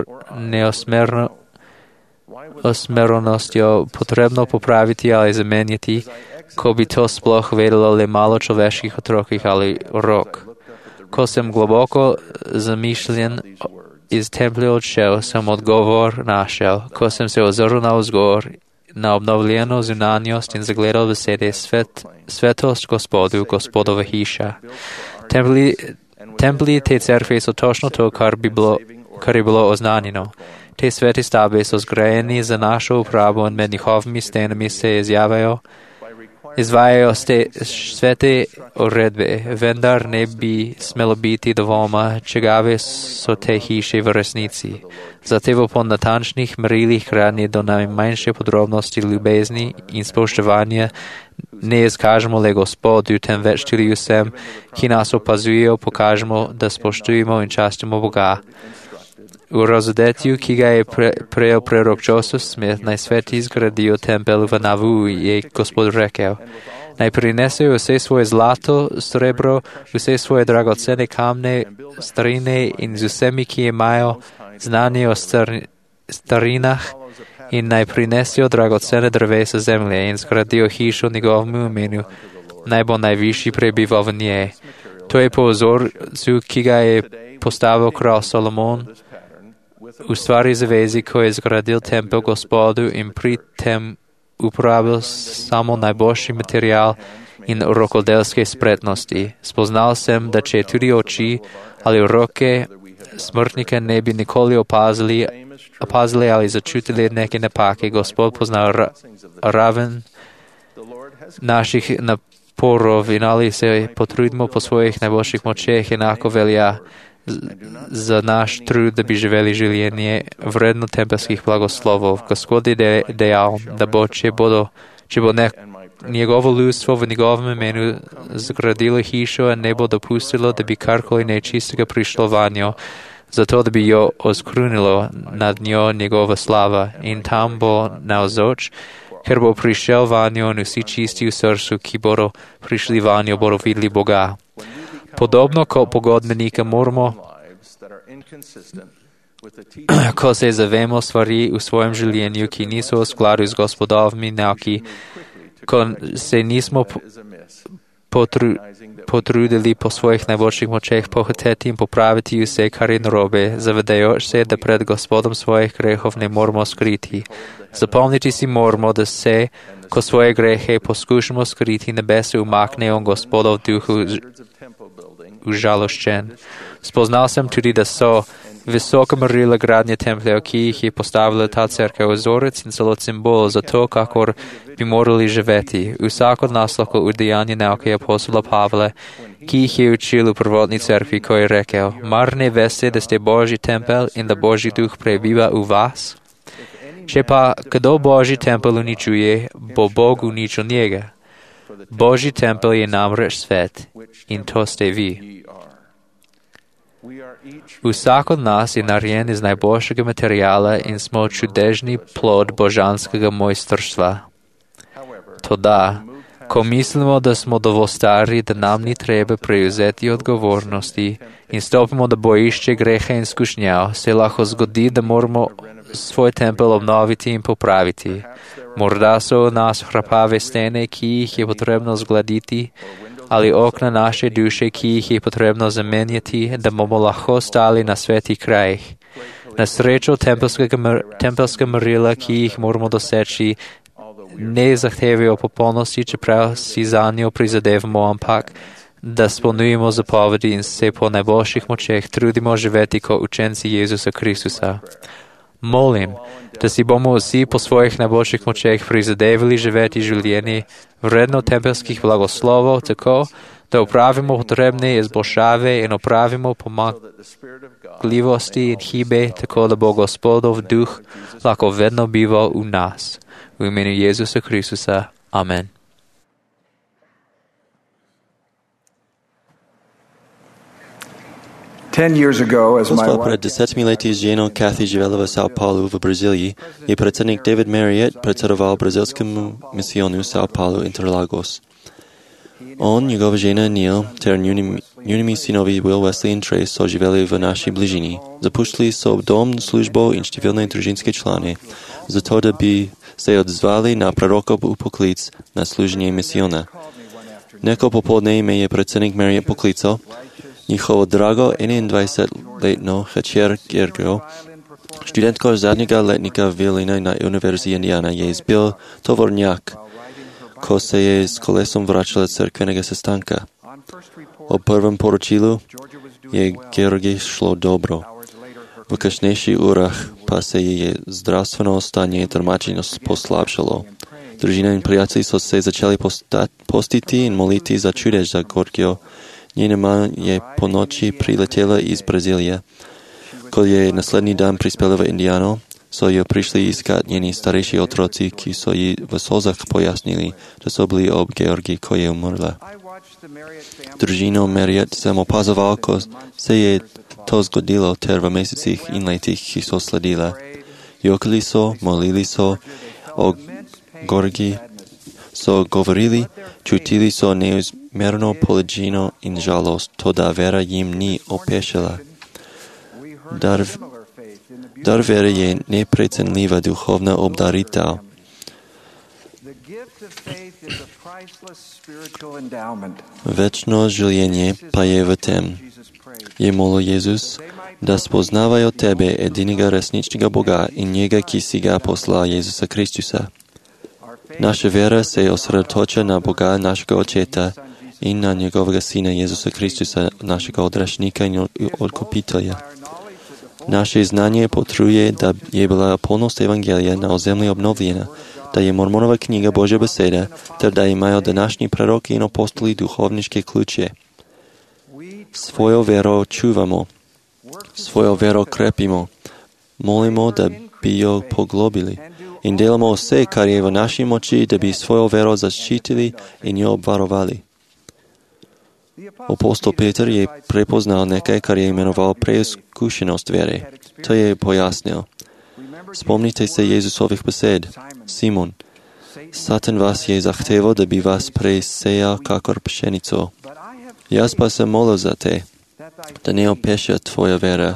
neosmerenostjo potrebno popraviti ali zamenjati, ko bi to sploh vedelo le malo človeških otrokih ali rok. Ko sem globoko zamišljen iz templja odšel, sem odgovor našel. Ko sem se ozrl navzgor na obnovljeno zunanjost in zagledal besede svetost Gospodu, Gospodova hiša. Templji te cerkve so točno to, kar je bilo oznanjeno. Te svete stavbe so zgrajeni za našo upravo in med njihovimi stenami se izvajajo svete uredbe, vendar ne bi smelo biti dvoma, čigave so te hiše v resnici. Zato po natančnih merilih gradnje do najmanjše podrobnosti ljubezni in spoštovanja ne izkažemo le Gospodu, temveč tudi vsem, ki nas opazujejo, pokažemo, da spoštujemo in častimo Boga. V razodetju, ki ga je prejel prerok Joseph Smith, naj sveti zgradijo tempelj v Nauvoo, je Gospod rekel. Naj prinesejo vse svoje zlato, srebro, vse svoje dragocene kamne, starine in z vsemi, ki imajo znanje o starinah, in naj prinesejo dragocene drevesa zemlje in zgradijo hišo njegovemu imenu, naj bo najvišji prebival v njej. To je po vzorcu, ki ga je postavil kralj Solomon, v stvari zavezi, ko je zgradil tempel Gospodu in pri tem uporabil samo najboljši material in rokodelske spretnosti. Spoznal sem, da če tudi oči ali roke smrtnike ne bi nikoli opazili, ali začutili neke napake. Gospod pozna raven naših naporov in ali se potrudimo po svojih najboljših močeh, enako velja za naš trud, da bi živeli življenje vredno tempelskih blagoslovov. Gospod je dejal, da bo, če bo njegovo ljudstvo v njegovem imenu zgradilo hišo, ne bo dopustilo, da bi karkoli nečistega prišlo vanjo, zato da bi jo oskrunilo nad njo njegova slava. In tam bo navzoč, ker bo prišel vanjo in vsi čisti v srcu, ki bodo prišli vanjo, bodo videli Boga. Podobno kot pogodbenika moramo, ko se zavemo stvari v svojem življenju, ki niso v skladu z Gospodovimi nauki, ko se nismo potrudili po svojih najboljših močeh pohiteti in popraviti vse, kar je narobe, zavedajoč se, da pred Gospodom svojih grehov ne moramo skriti. Zapomniti si moramo, da se, ko svoje grehe poskušamo skriti, nebesa umaknejo in Gospodov duhu užaloščen. Spoznal sem tudi, da so visoka merila gradnje templjev, ki jih je postavila ta cerkev, vzorec in celo simbol za to, kakor bi morali živeti. Vsak od nas lahko udejanje nauke apostola Pavla, ki jih je učil v prvotni cerkvi, ko je rekel: Mar ne veste, da ste Božji tempelj in da Božji duh prebiva v vas? Če pa kdo Božji tempelj uničuje, bo Bog uničil njega. Božji tempelj je namreč svet in to ste vi. Vsak od nas je narejen iz najboljšega materijala in smo čudežni plod božanskega mojstrstva. Toda, ko mislimo, da smo dovolj stari, da nam ni treba prevzeti odgovornosti in stopimo do bojišče greha in skušnjav, se lahko zgodi, da moramo svoj tempelj obnoviti in popraviti. Morda so v nas hrapave stene, ki jih je potrebno zgladiti, ali okna naše duše, ki jih je potrebno zamenjati, da bomo lahko stali na svetih krajih. Na srečo tempelska merila, ki jih moramo doseči, ne zahtevajo popolnosti, čeprav si za njo prizadevamo, ampak da spolnjujemo zapovedi in se po najboljših močeh trudimo živeti kot učenci Jezusa Kristusa. Molim, da si bomo vsi po svojih najboljših močeh prizadevali živeti življenje vredno tempelskih blagoslovov, tako da opravimo potrebne izboljšave in opravimo pomanjkljivosti in hibe, tako da bo Gospodov duh lahko vedno bival v nas. V imenu Jezusa Kristusa. Amen. Pred 10 leti z ženou Kathy živela v São Paulo v Brazílii, je predsednik David Marriott predsedoval brazilskemu misionu São Paulo Interlagos. On, njegova žena Neil, ter njunimi synovi Will, Wesley in Trace so živeli v naši bližini. Zapuštili so dom, službo in številne družinske člane, zato da bi se odzvali na prorokov poklic na služenje misiona. Neko popoldne me je predsednik Marriott poklical. Njihovo drago 21-letno hčer Gergo, študentko zadnjega letnika violina na Univerziji Indiana, je zbil tovornjak, ko se je s kolesom vračala cerkvenega sestanka. O prvem poročilu je Georgi šlo dobro. V kasnejších urah pa se je zdravstveno stanje dramatično poslabšalo. Družina in prijatelji so se začali postiti in moliti za čudež za Georgio. Njena mama je po noči priletela iz Brazílie. Ko je naslednji dan prispela v Indiano, so jo prišli iskat njeni starejší otroci, ki so ji v slzah pojasnili, da so bili ob Georgi, ko je umrla. Družino Marriott sem opazoval, ko se je to zgodilo ter v mesecih in letih, ki so sledila. Jokali so, molili so, o Georgi so govorili, čutili so neizmerno bolečino in žalost, toda vera jim ni opešala. Dar vere je neprecenljiva duhovna obdaritev. Večno življenje pa je v tem. Je molil Jezus, da spoznavajo tebe, edinega resničnega Boga in njega, ki si ga poslal, Jezusa Kristusa. Naša vera se osredotoča na Boga, našega Očeta, in na njegovega Sina Jezusa Kristusa, našega odrešnika in odkupitelja. Naše znanje potruje, da je bila plnost Evangelija na zemlji obnovljena, da je Mormonova knjiga Božja beseda, ter da imaju današnji proroki in apostoli duhovničke ključe. Svojo vero čuvamo, svojo vero krepimo, molimo, da bi jo poglobili in delamo vse, kar je v naši moči, da bi svojo vero zaščitili in jo obvarovali. Apostol Peter je prepoznal nekaj, kar je imenoval preizkušenost vere. To je pojasnil. Spomnite se Jezusovih besed. Simon, Satan vas je zahteval, da bi vas presejal kakor pšenico. Jaz pa sem molil za te, da ne opeša tvoja vera.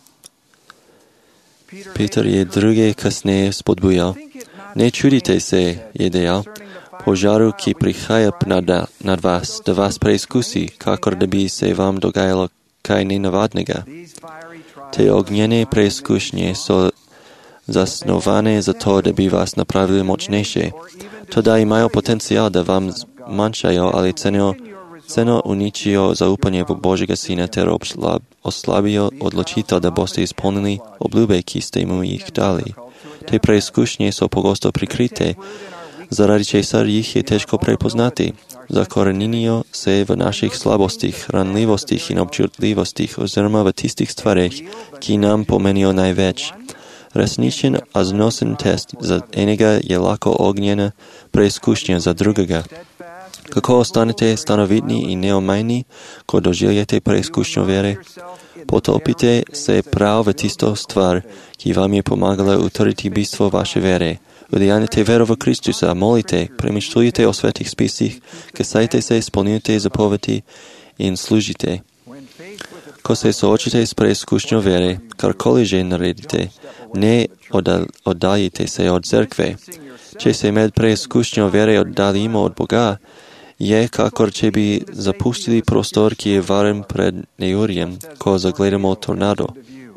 Peter je druge kasneje spodbujal. Ne čudite se, je dejal, požaru, ki prihaja nad vas, da vas preizkusi, kakor da bi se vam dogajalo kaj nenavadnega. Te ognjene preizkušnje so zasnovane za to, da bi vas napravili močnejše. To da imajo potencial, da vam manjšajo ali ceno uničijo zaupanje v Božjega Sina ter oslabijo odločitev, da boste izpolnili obljube, ki ste mu jih dali. Te preizkušnje so pogosto prikrite, zaradi česar jih je težko prepoznati. Zakoreninijo se v naših slabostih, ranljivostih in občutljivostih oziroma v tistih stvareh, ki nam pomenijo največ. Resničen a znosen test za enega je lahko ognjena preizkušnja za drugega. Kako ostanete stanovitni in neomajni, ko doživljate preizkušnjo vere? Potopite se prav v tisto stvar, ki vam je pomagala utrditi bistvo vaše vere. Udejanjite vero v Kristusa, molite, premišljujte o svetih spisih, kesajte se, izpolnjujte zapovedi in služite. Ko se soočite s preizkušnjo vere, karkoli že naredite, ne oddaljite se od cerkve. Če se med preizkušnjo vere oddaljimo od Boga, je kakor če bi zapustili prostor, ki je varen pred neurjem, ko zagledamo tornado.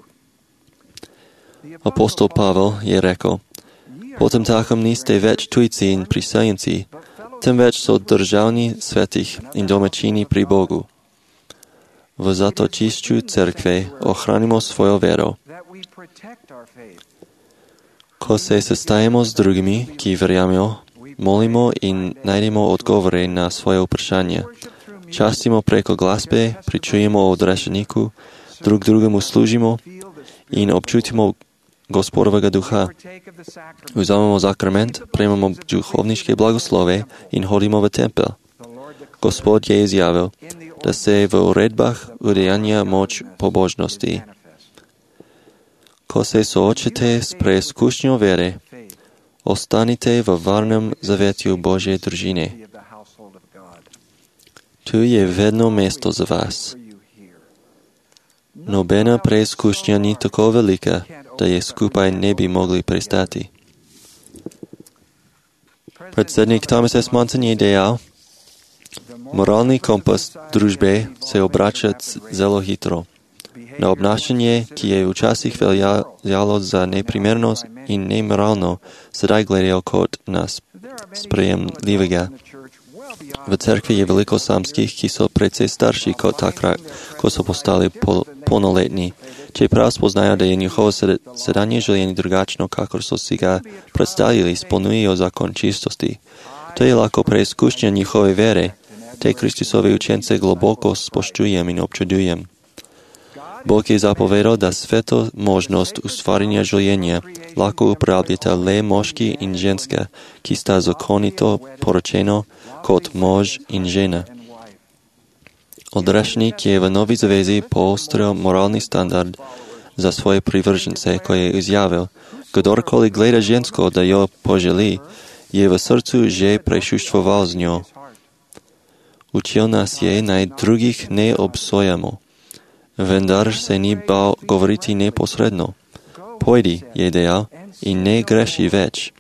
Apostol Pavel je rekel, potom takom niste več tujci in priseljenci, temveč so državni svetih in domačini pri Bogu. V zatočišču cerkve ohranimo svojo vero. Ko se sestajemo z drugimi, ki verjamejo, molimo in najdemo odgovore na svoje vprašanja. Častimo preko glasbe, pričujemo o odrešeniku, drugemu služimo in občutimo Gospodovega duha. Vzamemo zakrament, prejmemo duhovniške blagoslove in hodimo v tempel. Gospod je izjavil, da se v uredbah udejanja moč pobožnosti. Ko se soočite s preizkušnjo vere, ostanite v varnem zavetju Božje družine. Tu je vedno mesto za vas. Nobena preizkušnja ni tako velika, da je skupaj ne bi mogli prestati. Predsednik Thomas S. Monson je dejal, moralni kompas družbe se obrača zelo hitro. Na obnašanje, ki je včasih veljalo za neprimerno in nemoralno, sedaj gledajo kot nas sprejemljivega. V cerkvi je veliko samskih, ki so precej starši kot takrat, ko so postali polnoletni. Čeprav spoznajo, da je njihovo sedanje življenje drugačno, kakor so si ga predstavili, izpolnjujejo zakon čistosti. To je lahko preizkušnja njihove vere. Te Kristusove učence globoko spoštujem in občudujem. Bog je zapovedal, da sveto možnost ustvarjanja življenja lahko uporabljata le moški in ženska, ki sta zakonito poročeno kot mož in žena. Odrešnik je v Novi zavezi poostril moralni standard za svoje privržence, ko je izjavil, kdorkoli gleda žensko, da jo poželi, je v srcu že prešuštvoval z njo. Učil nas je, naj drugih ne obsojamo, vendar se ni bal govoriti neposredno. Pojdi, je dejal, in ne greši več.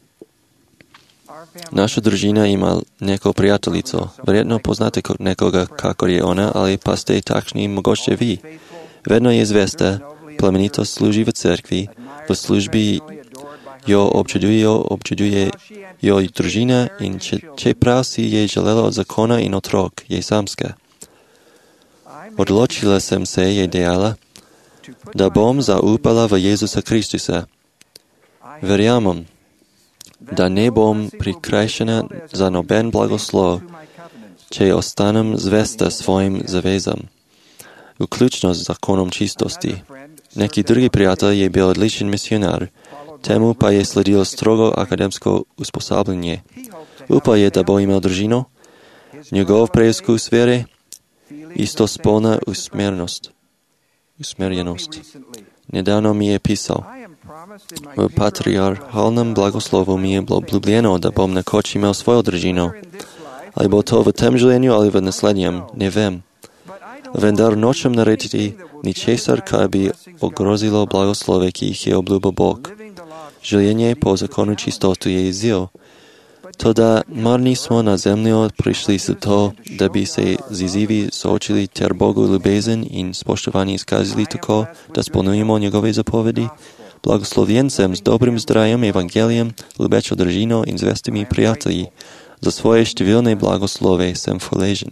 Naša družina ima neko prijateljico. Verjetno poznate nekoga, kakor je ona, ali pa ste takšni mogoče vi. Vedno je zvesta, plemenito služi v cerkvi, v službi jo občuduje jo družina in čeprav si je želela od zakona in otrok, je samska. Odločila sem se, je dejala, da bom zaupala v Jezusa Kristusa. Verjamem, da ne bom prikrajšana za noben blagoslov, če ostanem zvesta svojim zavezam, vključno z zakonom čistosti. Neki drugi prijatelj je bil odličen misionar, temu pa je sledilo strogo akademsko usposabljanje. Upal je, da bo imel družino, njegov preizkus vere, istospolna usmerjenost. Nedavno mi je pisal, v patriarhalnem blagoslovu mi je bilo obljubljeno, da bom nekoč imel svojo družino. Ali bo to v tem življenju ali v naslednjem, ne vem. Vendar nočem narediti ničesar, kar bi ogrozilo blagoslove, ki jih je obljubil Bog. Življenje po zakonu čistosti je izziv. Toda mar nismo na zemljo prišli zato, da bi se z izzivi soočili ter Bogu ljubezen in spoštovanje izkazali tako, da spolnujemo njegove zapovedi? Blagoslovljen sem z dobrim zdravjem, evangelijem, ljubečo družino in zvestimi prijatelji. Za svoje številne blagoslove sem hvaležen.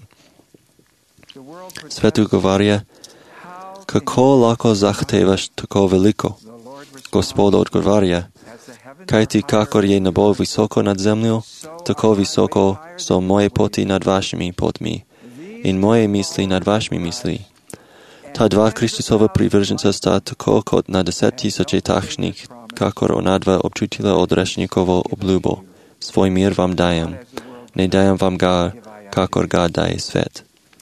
Svet odgovarja, kako lahko zahtevaš tako veliko? Gospod odgovarja, kajti kakor je nebo visoko nad zemljo, tako visoko so moje poti nad vašimi potmi in moje misli nad vašimi misli. Ta dva Kristusova privrženca sta tako kot na 10,000 takšnih, kakor onadva občutila odrešnikovo obljubo. Svoj mir vam dajem, ne dajem vam ga, kakor ga daje svet.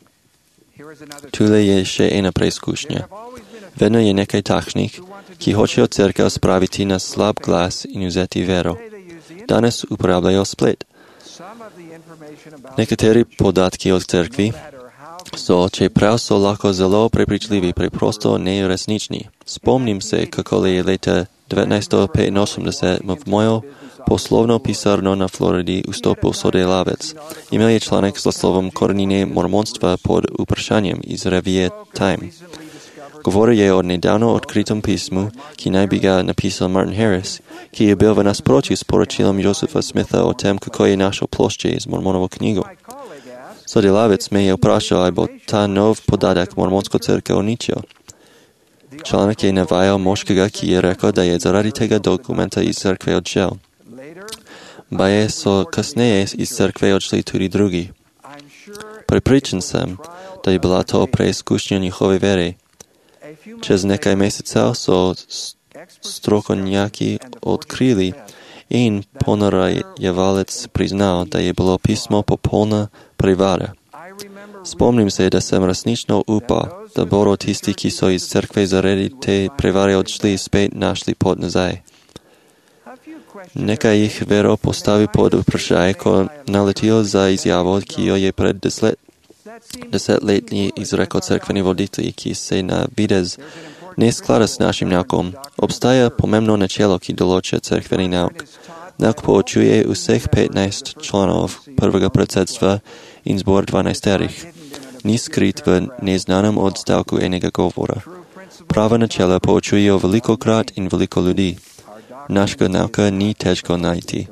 Tule je še ena preizkušnja. Vedno je nekaj takšnih, ki hočejo cerkev spraviti na slab glas in vzeti vero. Danes uporabljajo splet. Nekateri podatki od cerkvi so, čeprav so lahko zelo prepričljivi, preprosto neresnični. Spomnim se, kako je leta 1985 v mojo poslovno pisarno na Floridi vstopil sodelavec. Imel je članek s naslovom Korenine mormonstva pod vprašanjem iz revije Time. Govoril je o nedavno odkritom pismu, ki naj bi ga napisal Martin Harris, ki je bil v nasprotju s poročilom Josefa Smitha o tem, kako je našel plošče iz Mormonovo knjigo. Sodelavec me je vprašal, ali bo ta nov podatek mormonsko cerkev uničil. Članek je navajal moškega, ki je rekel, da je zaradi tega dokumenta iz cerkve odšel. Baje so kasneje iz cerkve odšli tudi drugi. Prepričan sem, da je bila to preizkušnja njihove vere. Čez nekaj mesecev so strokovnjaki odkrili in ponarejevalec priznal, da je bilo pismo popolna prevara. Spomnim se, da sem resnično upal, da bodo tisti, ki so iz cerkve zaradi te prevare odšli, spet našli pot nazaj. Nekaj jih vero postavi pod vprašaj, ko naletijo za izjavo, ki jo je pred desetletji izrekel cerkveni voditelj, ki se na videz ne sklada s našim naukom. Obstaja pomembno načelo, ki določa cerkveni nauk. Nauk poučuje vseh 15 članov prvega predsedstva in zbor 12. Ni skrit v neznanem odstavku enega govora. Prava načela poučujejo velikokrat in veliko ljudi. Našega nauka ni težko najti.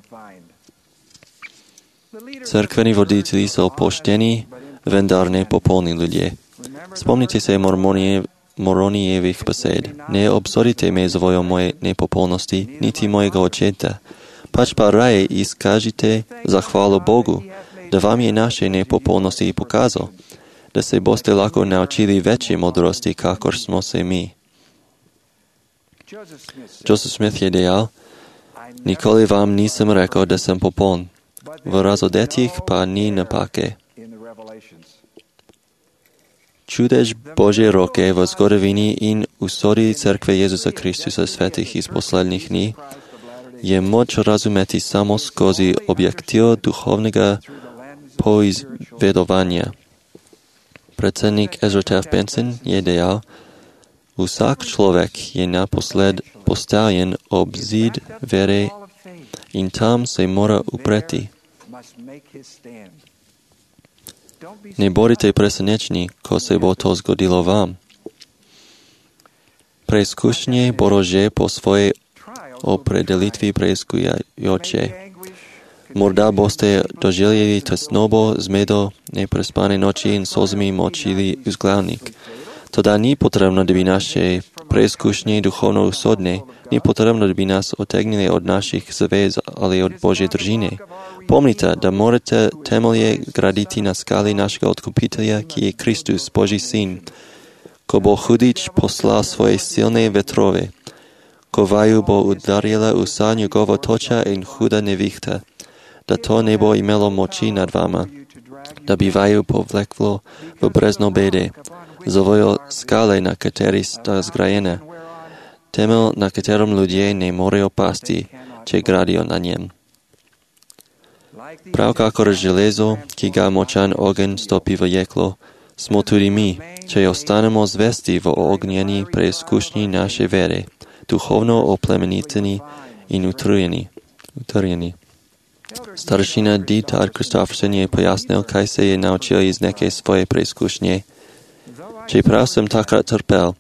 Cerkveni voditelji so pošteni, vendar ne popolni ljudje. Spomnite se Moronijevih besed. Ne obsodite me za moje nepopolnosti, niti mojega očeta. Pač pa raje izkažite zahvalo Bogu, da vam je naše nepopolnosti pokazal, da se boste lahko naučili večje modrosti, kakor smo se mi. Joseph Smith je dejal, nikoli vam nisem rekel, da sem popoln. V razodetjih pa ni napake. Čudež Božje roke v zgodovini in usodi cerkve Jezusa Kristusa svetih iz poslednjih dni je moč razumeti samo skozi objektiv duhovnega poizvedovanja. Predsednik Ezra Taft Benson je dejal, vsak človek je naposled postavljen ob zid vere in tam se mora upreti. Ne bodite presenečeni, ko se bo to zgodilo vam. Preizkušnje bodo že po svojej opredelitvi preizkujajoče. Morda boste doživeli tesnobo, zmedo, neprespane noči in solzami močili vzglavnik. Toda ni potrebno, da bi naše preiskušnje duchovno usodne, nije potrebno da bi nas otegnili od naših zavez, ali od Božje držine. Pomnite, da morate temelje graditi na skali našega otkupitelja, ki je Kristus, Božji sin. Ko bo hudič poslal svoje silne vetrove, ko vaju bo udarila usa njegova toča in huda nevihta, da to ne bo imelo moči nad vama, da bi vaju povleklo v brezno bede, zavojo skale, na kateri sta zgrajene, temelj, na katerom ljudje ne morejo pasti, če gradijo na njem. Prav kakor železo, ki ga močan ogenj stopi v jeklo, smo tudi mi, če ostanemo zvesti v ognjeni preizkušnji naše vere, duhovno oplemeniteni in utrjeni. Staršina Dieter Christofferson je pojasnil, kaj se je naučil iz neke svoje preizkušnje. Čeprav sem takrat trpel,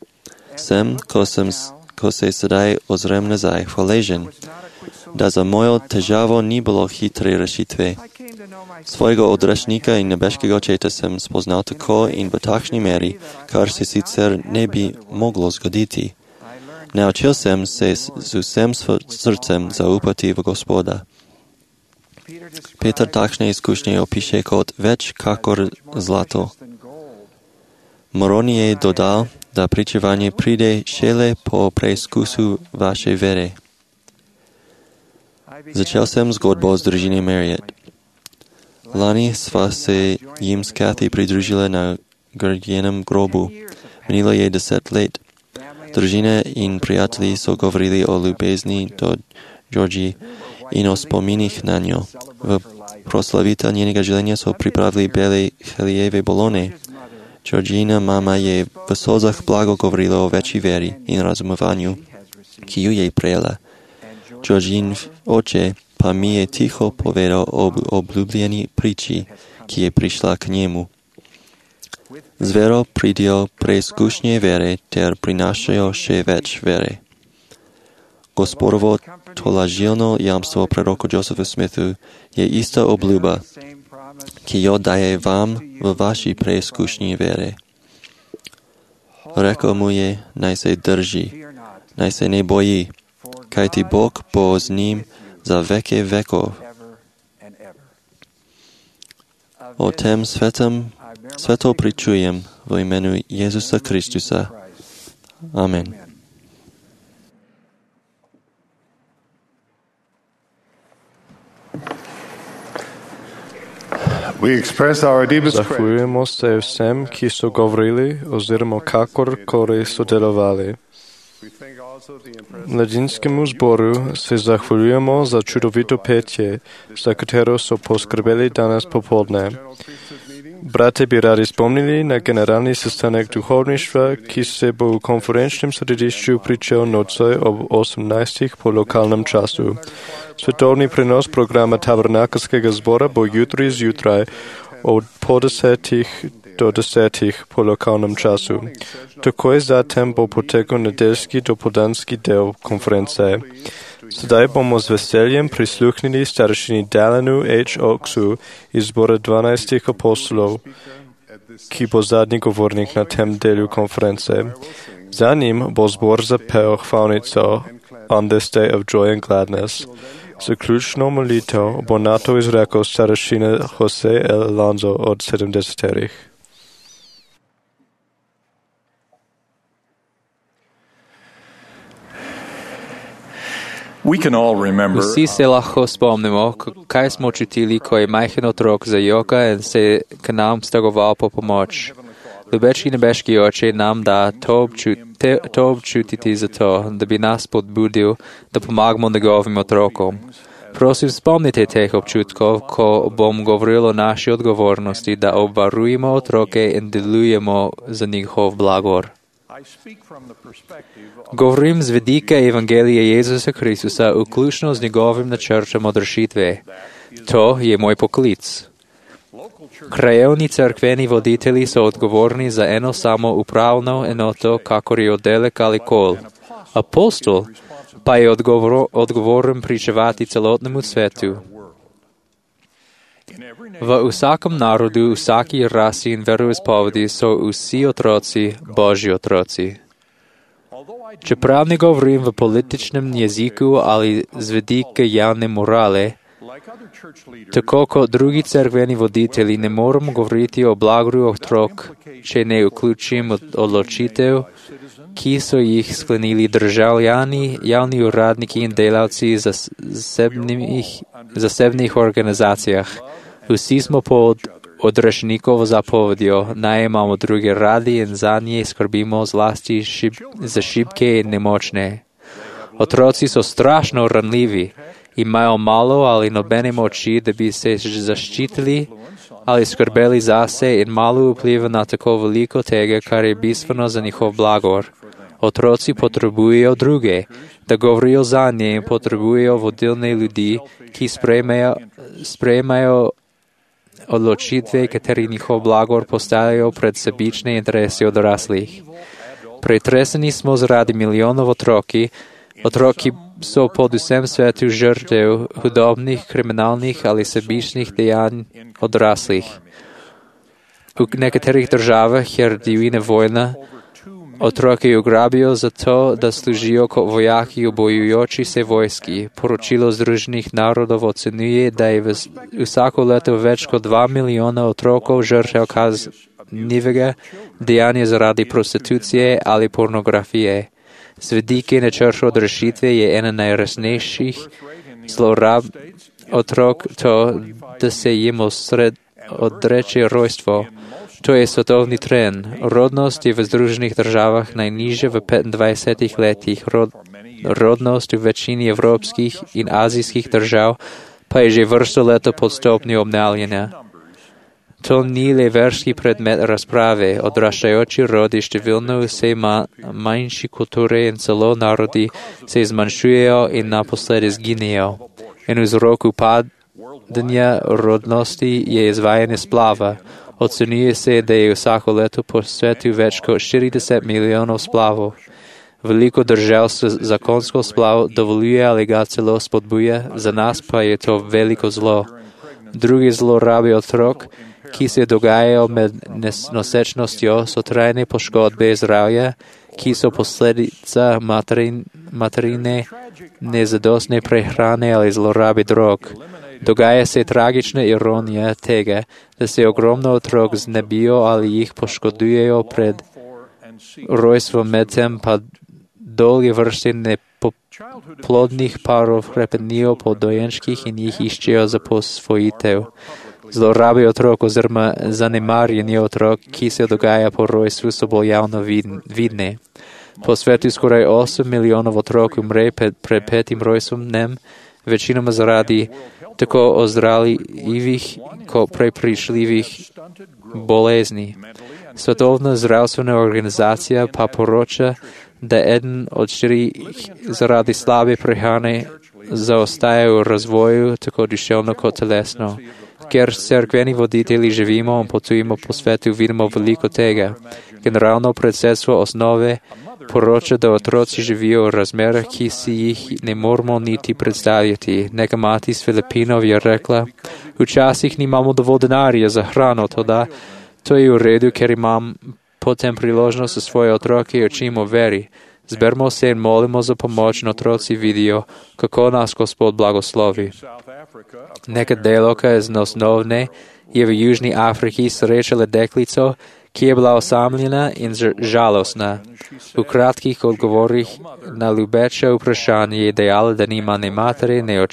ko se sedaj ozrem nazaj, hvaležen, da za mojo težavo ni bilo hitre rešitve. Svojega odrešnika in nebeškega očeta sem spoznal tako in v takšni meri, kar se sicer ne bi moglo zgoditi. Naučil sem se z vsem srcem zaupati v Gospoda. Peter takšne izkušnje opiše kot več kakor zlato. Moroni je dodal, da pričevanje pride šele po preizkusu vaše vere. Začel sem zgodbo z družine Marriott. Lani sva se jim s Kathy pridružila na Grgjenem grobu. Minilo je 10 let. Družine in prijatelji so govorili o ljubezni do Georgie in o spominih na njo. V proslavitev njenega življenja so pripravili bele helijeve balone. Georgina mama je v solzah blago govorila o večji veri in razumovanju, ki ju je prejela. Georgin oče pa mi je tiho povedal o obljubljeni priči, ki je prišla k njemu. Z vero pridijo preizkušnje vere ter prinašajo še več vere. Gospodovo tolažilno jamstvo proroku Josephu Smithu je ista obljuba, ki jo daje vam v vaši preizkušnji vere. Rekel mu je, naj se drži, naj se ne boji, kajti Bog bo z njim za veke vekov. O tem sveto pričujem v imenu Jezusa Kristusa. Amen. Zahvaljujemo se vsem, ki so govorili oziroma kakorkoli sodelovali. Mladinskemu zboru se zahvaljujemo za čudovito petje, za katero so poskrbeli danes popoldne. Brate bi radi spomnili na generalni sestanek duhovništva, ki se bo v konferenčnem središču pričel nocoj ob 18. po lokalnem času. Svetovni prenos programa Tabernakelskega zbora bo jutri zjutraj od po 10 do 10 po lokalnem času. Takoj zatem bo potekal nedeljski dopoldanski del konference. Sedaj bomo z veseljem prisluhnili staršini Dalanu H. Oaksu iz zbora 12 apostolov, ki bo zadnji govornik na tem delu konference. Za njim bo zbor zapel hvalnico On this day of joy and gladness. Zaključno molitev bo nato izrekel staršina Jose L. Alonso od 70-terih. Vsi se lahko spomnimo, kaj smo čutili, ko je majhen otrok zajoka in se k nam stegoval po pomoč. Ljubeči nebeški oče nam da to občutiti zato, da bi nas podbudil, da pomagamo njegovim otrokom. Prosim, spomnite teh občutkov, ko bom govoril o naši odgovornosti, da obvarujemo otroke in delujemo za njihov blagor. Govorim z vidika Evangelija Jezusa Kristusa, vključno z njegovim načrtom odrešitve. To je moj poklic. Krajevni cerkveni voditelji so odgovorni za eno samo upravno enoto, kakor je oddelek ali kol. Apostol pa je odgovoren pričevati celotnemu svetu. V vsakem narodu, vsaki rasi in veroizpovedi so vsi otroci Božji otroci. Čeprav ne govorim v političnem jeziku ali z vidika javne morale, tako kot drugi cerkveni voditelji ne moremo govoriti o blagorju otrok, če ne vključim odločitev, ki so jih sklenili državljani, javni uradniki in delavci zasebnih organizacijah. Vsi smo pod odrešenikovo zapovedjo, naj imamo druge radi in za nje skrbimo zlasti za šibke in nemočne. Otroci so strašno ranljivi, imajo malo ali nobene moči, da bi se zaščitili ali skrbeli zase in malo vpliva na tako veliko tega, kar je bistveno za njihov blagor. Otroci potrebujejo druge, da govorijo za nje in potrebujejo vodilne ljudi, ki sprejemajo odločitve, kateri njihov blagor postavljajo pred sebične interese odraslih. Pretreseni smo zaradi milijonov otroki so pod vsem svetu žrtev hudobnih, kriminalnih ali sebičnih dejanj odraslih. V nekaterih državah je divjina vojna. Otroke ugrabijo zato, da služijo kot vojaki v bojujoči se vojski. Poročilo Združenih narodov ocenjuje, da je vsako leto več kot 2 milijona otrokov žrtev kaznivega dejanja zaradi prostitucije ali pornografije. Z vidika načrta odrešitve je ena najresnejših zlorab otrok to, da se jim odreče rojstvo. To je svetovni trend. Rodnost je v Združenih državah najnižja v 25 letih. Rodnost v večini evropskih in azijskih držav pa je že vrsto leto pod stopnjo obnavljanja. To ni le verski predmet razprave. Odraščajoči rodi številno vse manjši kulture in celo narodi se zmanjšujejo in naposled izginejo. In vzrok upadanja rodnosti je izvajanje splava. Ocenjuje se, da je vsako leto po svetu več kot 40 milijonov splavov. Veliko držav se zakonsko splav dovoljuje ali ga celo spodbuja, za nas pa je to veliko zlo. Drugi zlorabe otrok, ki se dogajajo med nosečnostjo, so trajne poškodbe zdravja, ki so posledica materine nezadostne prehrane ali zlorabe drog. Dogaja se tragična ironija tega, da se ogromno otrok znebijo ali jih poškodujejo pred rojstvom, medtem pa dolge vrste neplodnih parov hrepenijo po dojenčkih in jih iščejo za posvojitev. Zlorabe otrok oziroma zanemarjanje otrok, ki se dogaja po rojstvu, so bolj javno vidne. Po svetu skoraj 8 milijonov otrok umre pred 5. rojstvom dnem, večinoma zaradi tako ozdravljivih kot prepričljivih bolezni. Svetovna zdravstvena organizacija pa poroča, da 1 od 4 zaradi slabe prehrane zaostaja v razvoju, tako duševno kot telesno. Ker cerkveni voditelji živimo in potujemo po svetu, vidimo veliko tega. Generalno predsedstvo osnove poroča, da otroci živijo v razmerah, ki si jih ne moramo niti predstavljati. Neka mati iz Filipinov je rekla, včasih nimamo dovolj denarja za hrano, to je v redu, ker imam potem priložnost za svoje otroke učimo veri. Zbermo se in molimo za pomoč in otroci vidijo, kako nas Gospod blagoslovi. Neka delavka iz osnovne je v Južni Afriki srečala deklico, ki je bila osamljena in žalostna. V kratkih odgovorih na ljubeče vprašanje je dejala, da nima ne matere, ne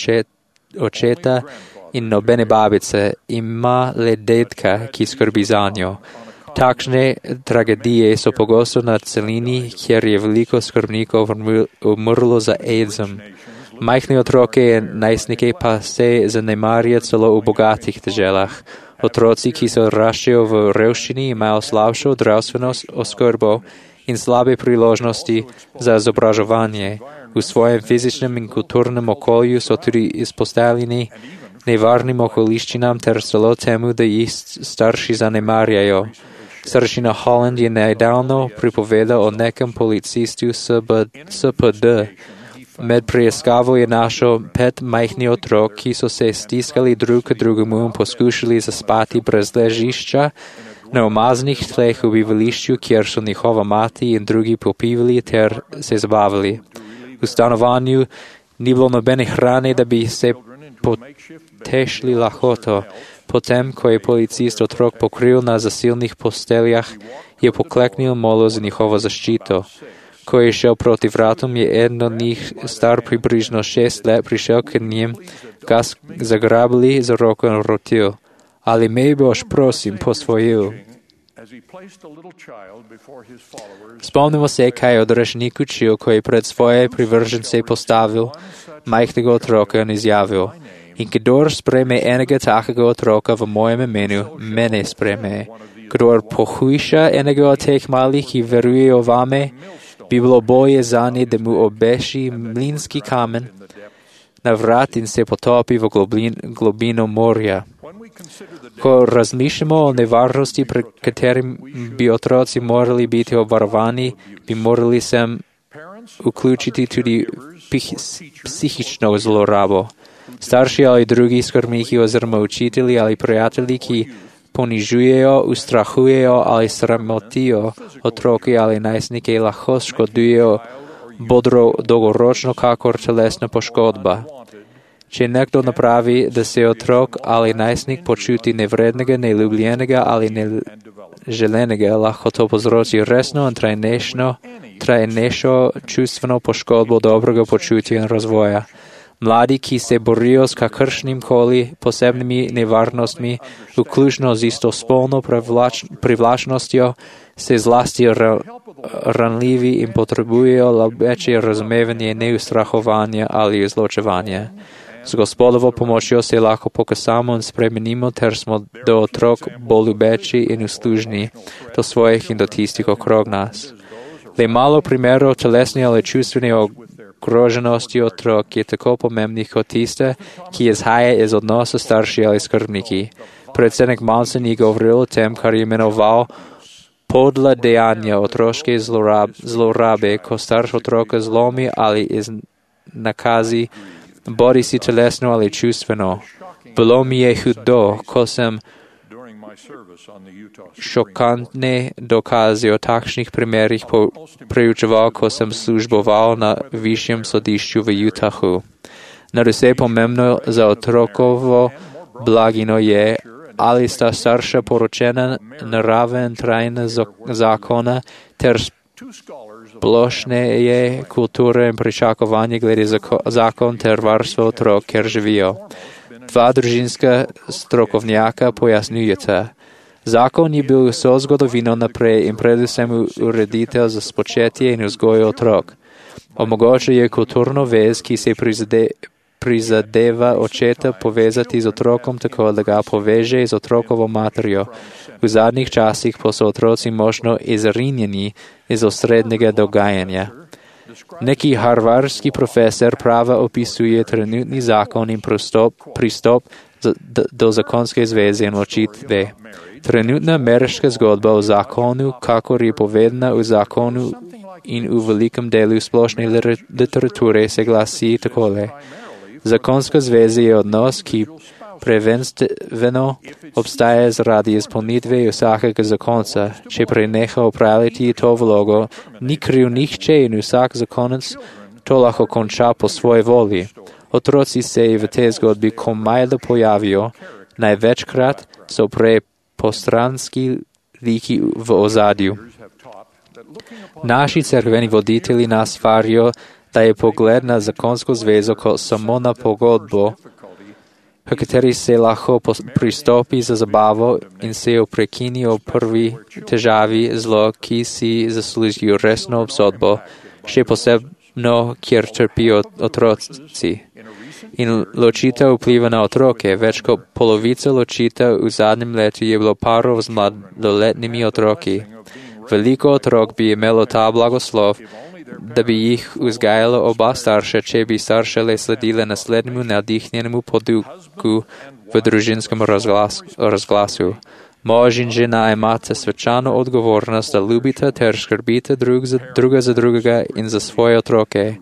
očeta in nobene babice, ima le dedka, ki skrbi za njo. Takšne tragedije so pogosto na celini, kjer je veliko skrbnikov umrlo za AIDS-om. Majhne otroke in najstnike pa se zanemarja celo v bogatih deželah. Otroci, ki se odraščajo v revščini, imajo slabšo zdravstveno oskrbo in slabe priložnosti za izobraževanje. V svojem fizičnem in kulturnem okolju so tudi izpostavljeni nevarnim okoliščinam ter celo temu, da jih starši zanemarjajo. Staršina Holland je nedavno pripovedal o nekem policistu SPD. Med preiskavo je našel 5 majhnih otrok, ki so se stiskali drug k drugemu in poskušali zaspati brez ležišča, Na umaznih tleh v bivališču, kjer so njihova mati in drugi popivali ter se zabavali. V stanovanju ni bilo nobene hrane, da bi se potešili lahoto. Potem, ko je policist otrok pokril na zasilnih posteljah, je pokleknil molil za njihovo zaščito. Ko je šel proti vratom, je eden od njih, star približno 6 let, prišel k njim, ga zagrabili za roko in rotil. Ali me boš, prosim, posvojil? Spomnimo se, kaj je odrešnik učil, ko je pred svoje privržence postavil majhnega otroka in izjavil: In kdor sprejme enega takega otroka v mojem imenu, mene sprejme. Kdor pohujša enega od teh malih, ki verujejo vame, bi bilo bolje zanje, da mu obeši mlinski kamen na vrat in se potopi v globino morja. Ko razmišljamo o nevarnosti, pred katerim bi otroci morali biti obvarovani, bi morali sem vključiti tudi psihično zlorabo. Starši ali drugi skrbniki oziroma učitelji ali prijatelji, ki ponižujejo, ustrahujejo ali sramotijo otroke ali najstnike, lahko škodujejo bodro dolgoročno kakor telesna poškodba. Če nekdo napravi, da se otrok ali najstnik počuti nevrednega, neljubljenega ali neželenega, lahko to povzroči resno in trajnejšo čustveno poškodbo dobrega počutja in razvoja. Mladi, ki se borijo s kakršnim koli posebnimi nevarnostmi, vključno z istospolno privlačnostjo, se zlasti ranljivi in potrebujejo večje razumevanje, neustrahovanje ali izločevanje. Z Gospodovo pomočjo se lahko pokasamo in spremenimo, ter smo do otrok bolj ljubeči in uslužni do svojih in do tistih okrog nas. Le malo primerov telesne ali čustvene ogroženosti otrok je tako pomembnih kot tiste, ki izhaja iz odnosa starši ali skrbniki. Predsednik Manson je govoril o tem, kar je imenoval podla dejanja otroške zlorabe, ko starš otroka zlomi ali nakazi, bodi si telesno ali čustveno. Bilo mi je hudo, ko sem šokantne dokaze o takšnih primerih preučeval, ko sem služboval na višjem sodišču v Utahu. Nadvse pomembno za otrokovo blagino je, ali sta starša poročena naraven trajna zakona ter splošneje kulture in pričakovanje glede zakon ter varstvo otrok, kjer živijo. Dva družinska strokovnjaka pojasnjujeta. Zakon je bil vso zgodovino naprej in predvsem ureditev za spočetje in vzgojo otrok. Omogočuje kulturno vez, ki se prizadeva očeta povezati z otrokom tako, da ga poveže z otrokovo materjo. V zadnjih časih pa so otroci možno izrinjeni iz osrednjega dogajanja. Neki harvardski profesor prava opisuje trenutni zakon in pristop do zakonske zveze in ločitve. Trenutna ameriška zgodba o zakonu, kakor je povedana v zakonu in v velikem delu splošne literature, se glasi takole. Zakonska zveza je odnos, ki prvenstveno obstaja zaradi izpolnitve vsakega zakonca. Če preneha upravljati to vlogo, ni kriv nihče in vsak zakonec to lahko konča po svoji volji. Otroci se v tej zgodbi komajda pojavijo, največkrat so prej postranski liki v ozadju. Naši cerkveni voditelji nas varijo, da je pogled na zakonsko zvezo kot samo na pogodbo, v kateri se lahko pristopi za zabavo in se jo prekini o prvi težavi zlo, ki si zaslužijo resno obsodbo, še posebno, kjer trpijo otroci. In ločitev vpliva na otroke. Več kot polovica ločitev v zadnjem letu je bilo parov z mladoletnimi otroki. Veliko otrok bi imelo ta blagoslov, da bi jih vzgajalo oba starša, če bi starše le sledile naslednjemu navdihnjenemu poduku v družinskem razglasu. Mož in žena imate svečano odgovornost, da ljubite ter skrbite druga za drugega in za svoje otroke.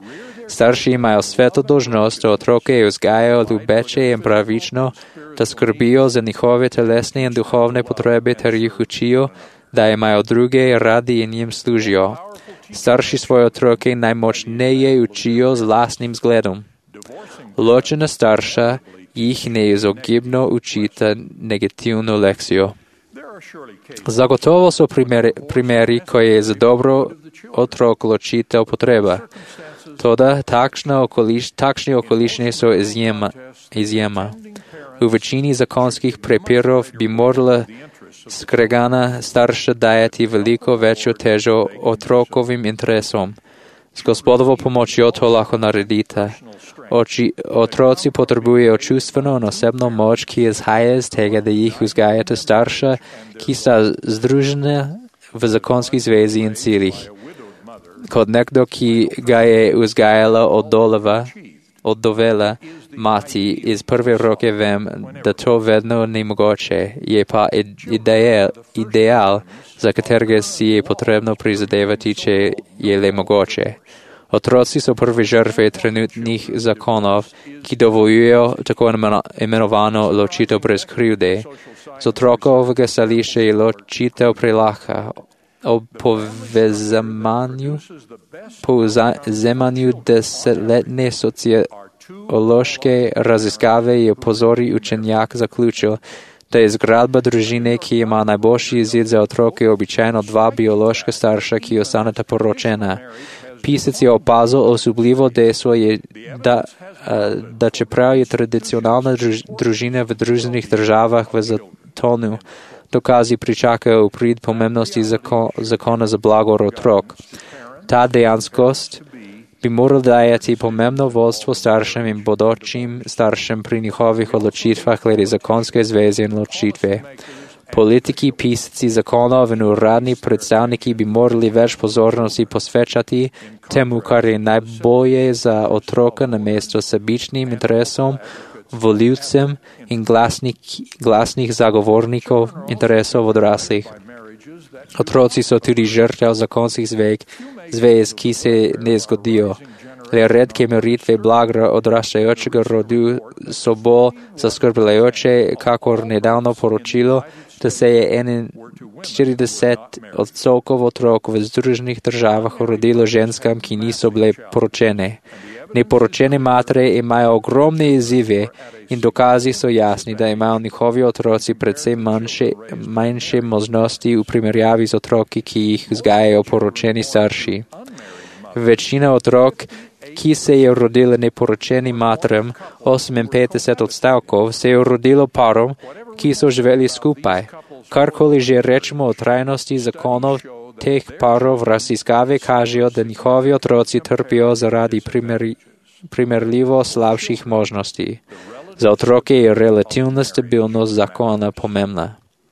Starši imajo sveto dolžnost, da otroke vzgajajo ljubeče in pravično, da skrbijo za njihove telesne in duhovne potrebe ter jih učijo, da imajo druge radi in jim služijo. Starši svoje otroke najmočneje učijo z lastnim zgledom. Ločena starša jih neizogibno učita negativno lekcijo. Zagotovo so primeri, ko je za dobro otrok ločitev potreba. Toda takšne okoliščine so izjema. V večini zakonskih prepirov bi morala skregana starša dajati veliko večjo težo otrokovim interesom. S Gospodovo pomočjo to lahko naredite. Otroci potrebujejo čustveno in osebno moč, ki izhaja iz tega, da jih vzgajate starša, ki sta združena v zakonski zvezi in ciljih. Kot nekdo, ki ga je vzgajala odovela mati, iz prve roke vem, da to vedno ni mogoče, je pa ideal, za katerega si je potrebno prizadevati, če je le mogoče. Otroci so prve žrtve trenutnih zakonov, ki dovoljujejo tako imenovano ločitev brez krivde. Z otrokovega stališča je ločitev prelahka. O povzemanju desetletne sociološke raziskave je pozori učenjak zaključil, da je zgradba družine, ki ima najboljši izid za otroke, običajno dva biološka starša, ki ostaneta poročena. Pisec je opazil osupljivo dejstvo, da čeprav je tradicionalna družina v Združenih državah v zatonu, dokazi pričakajo v prid pomembnosti zakona za blagor otrok. Ta dejanskost bi moral dajati pomembno vodstvo staršem in bodočim staršem pri njihovih odločitvah glede zakonske zveze in ločitve. Politiki, pisci zakonov in uradni predstavniki bi morali več pozornosti posvečati temu, kar je najbolje za otroka namesto sebičnim interesom, voljivcem in glasnih zagovornikov interesov odraslih. Otroci so tudi žrtev zakonskih zvez, ki se ne zgodijo. Le redke meritve blaga odraščajočega rodu so bolj zaskrbljujoče, kakor nedavno poročilo, da se je 41% otrok v Združenih državah rodilo ženskam, ki niso bile poročene. Neporočene matere imajo ogromne izzive in dokazi so jasni, da imajo njihovi otroci predvsem manjše možnosti v primerjavi z otroki, ki jih vzgajajo poročeni starši. Večina otrok, ki se je rodila neporočenim materam, 58%, se je rodilo parom, ki so živeli skupaj. Karkoli že rečemo o trajnosti zakonov teh parov, raziskave kažejo, da njihovi otroci trpijo zaradi primerljivo slabših možnosti. Za otroke je relativna stabilnost zakona pomembna.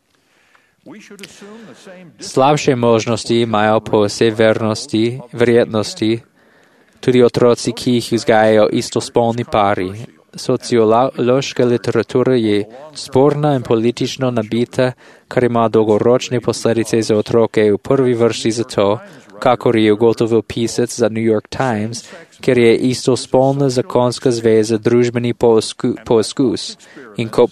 Slabše možnosti imajo po vsej verjetnosti tudi otroci, ki jih vzgajajo istospolni pari. Sociološka literatura je sporna in politično nabita, kar ima dolgoročne posledice za otroke, v prvi vrsti zato, kakor je ugotovil pisec za New York Times, ker je istospolna zakonska zveza družbeni poizkus in ko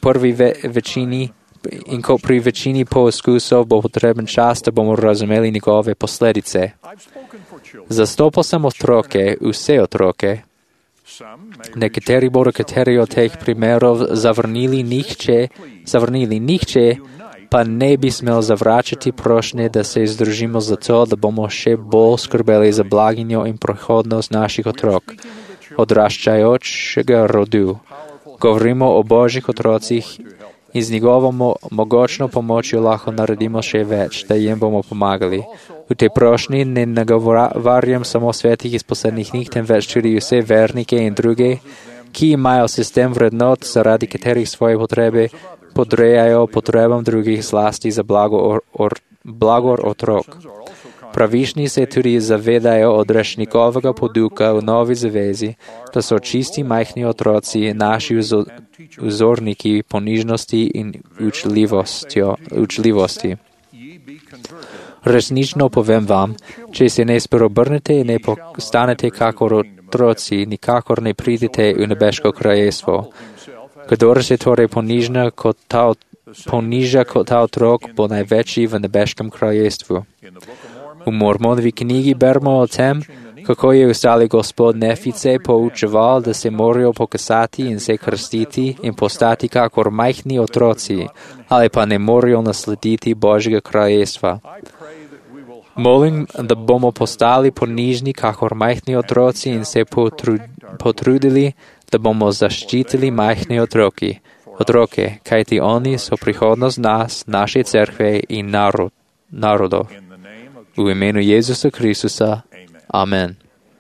pri večini poizkusov bo potreben čas, da bomo razumeli njegove posledice. Zastopal sem otroke, vse otroke. Nekateri bodo kateri od teh primerov zavrnili, nihče pa ne bi smel zavračati prošnje, da se združimo za to, da bomo še bolj skrbeli za blaginjo in prihodnost naših otrok, odraščajočega rodu. Govorimo o božjih otrocih in z njegovo mogočno pomočjo lahko naredimo še več, da jim bomo pomagali. V tej prošnji ne nagovarjam samo svetih iz poslednjih dni, temveč tudi vse vernike in druge, ki imajo sistem vrednot, zaradi katerih svoje potrebe podrejajo potrebam drugih, zlasti za blagor otrok. Pravični se tudi zavedajo odrešnikovega poduka v novi zavezi, da so čisti majhni otroci naši vzorniki ponižnosti in učljivosti. Resnično povem vam, če se ne spreobrnete in ne postanete kakor otroci, nikakor ne pridete v nebeško kraljestvo. Kdor se torej poniža kot ta otrok, bo največji v nebeškem kraljestvu. V Mormonovi knjigi beremo o tem, kako je ustali gospod Nefice poučeval, da se morajo pokasati in se krstiti in postati kakor majhni otroci, ali pa ne morajo naslediti Božjega kraljestva. Molim, da bomo postali ponižni kakor majhni otroci in se potrudili, da bomo zaščitili majhne otroke, kajti oni so prihodnost nas, naše cerkve in narodov. V imenu Jezusa Kristusa. Amen.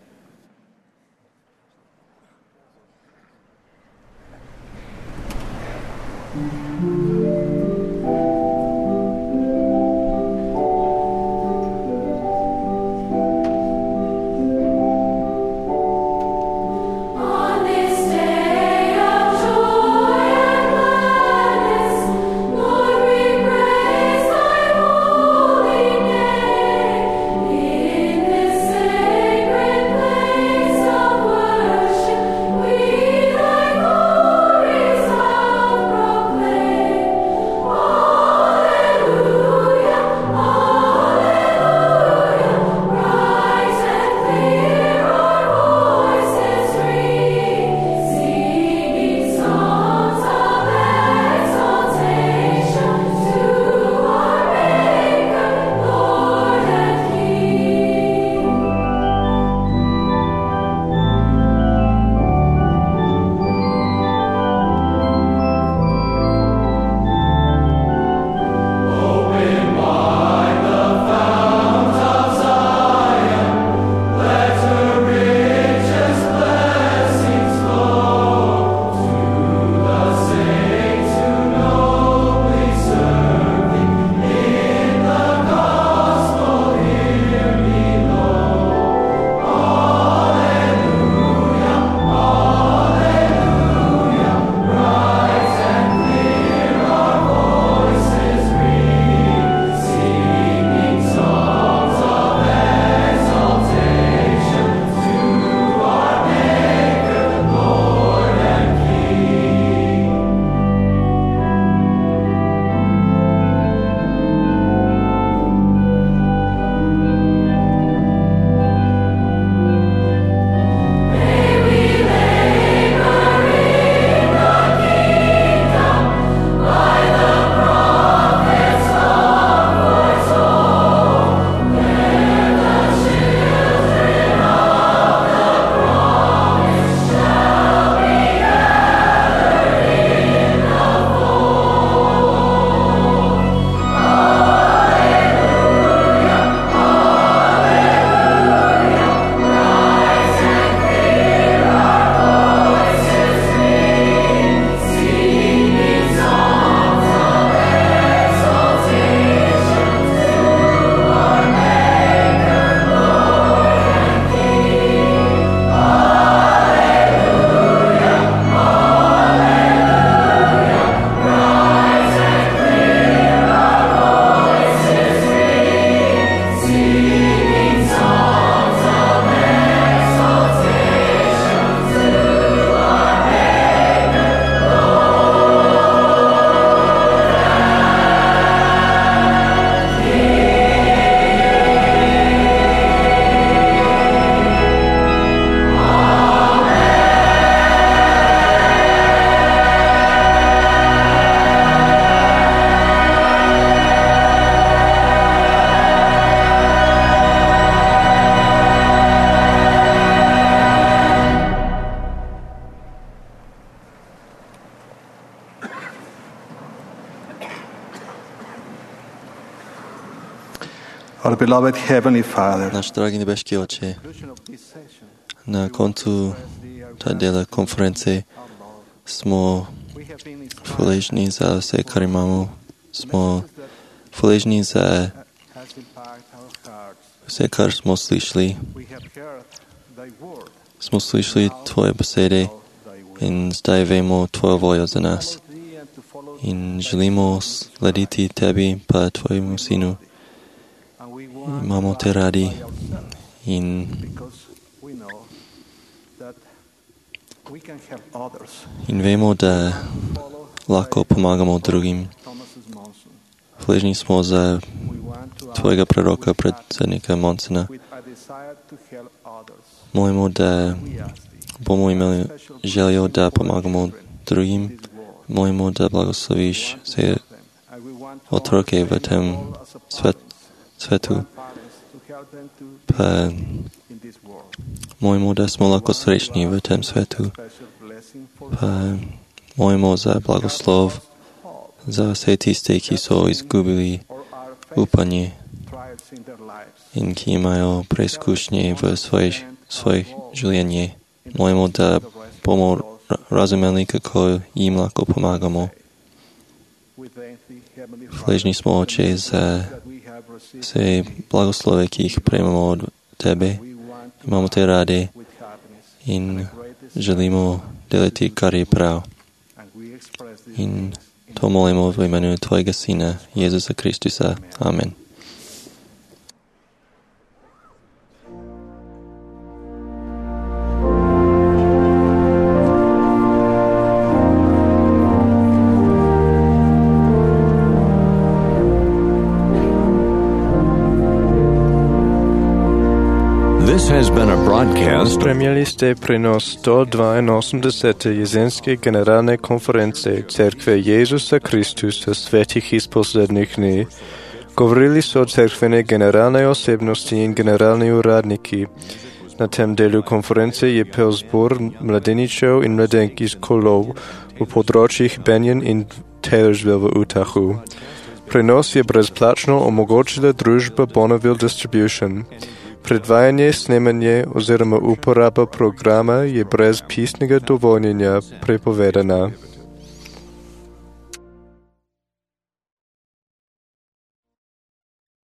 Our beloved Heavenly Father, Náš drahý nebeský Oče, na koncu tejto konferencie smo faležní za vse, kar imamo. Smo faležní za vse, kar smo slyšeli. Smo slyšeli Tvoje besede in zdaj vemo Tvoju volju za nás. In želimo slediti Tebi pa Tvojemu Synu. Imamo te radi in vemo, da lahko pomagamo drugim. Hvaležni smo za tvojega preroka, predsednika Monsona. Molimo, da bomo imeli željo, da pomagamo drugim. Molimo, da blagosloviš vse otroke v tem svetu. Pa molimo, da smo lahko srečni v tem svetu. Pa molimo za blagoslov za vse tiste, ki so izgubili upanje in ki imajo preizkušnje v svojih življenje. Molimo, da bomo razumeli, kako jim lahko pomagamo. Hvaležni smo, Oče, za vse blagoslove, ki jih prejmemo od Tebe. Imamo Te radi in želimo delati, kar je prav. In to molimo v imenu Tvojega Sina, Jezusa Kristusa. Amen. This has been a broadcast. Premijeli ste prenos 182. jesenske generalne konference Cerkve Jezusa Kristusa svetih iz poslednjih dni. Govorili so cerkvene generalne osebnosti in generalni uradniki. Na tem delu konference je pel zbor mladeničev in mladenk iz Kolov v področjih Benjen in Taylorsville v Utahu. Prenos je brezplačno omogočila družba Bonneville Distribution. Predvajanje, snemanje oziroma uporaba programa je brez pisnega dovoljenja prepovedana.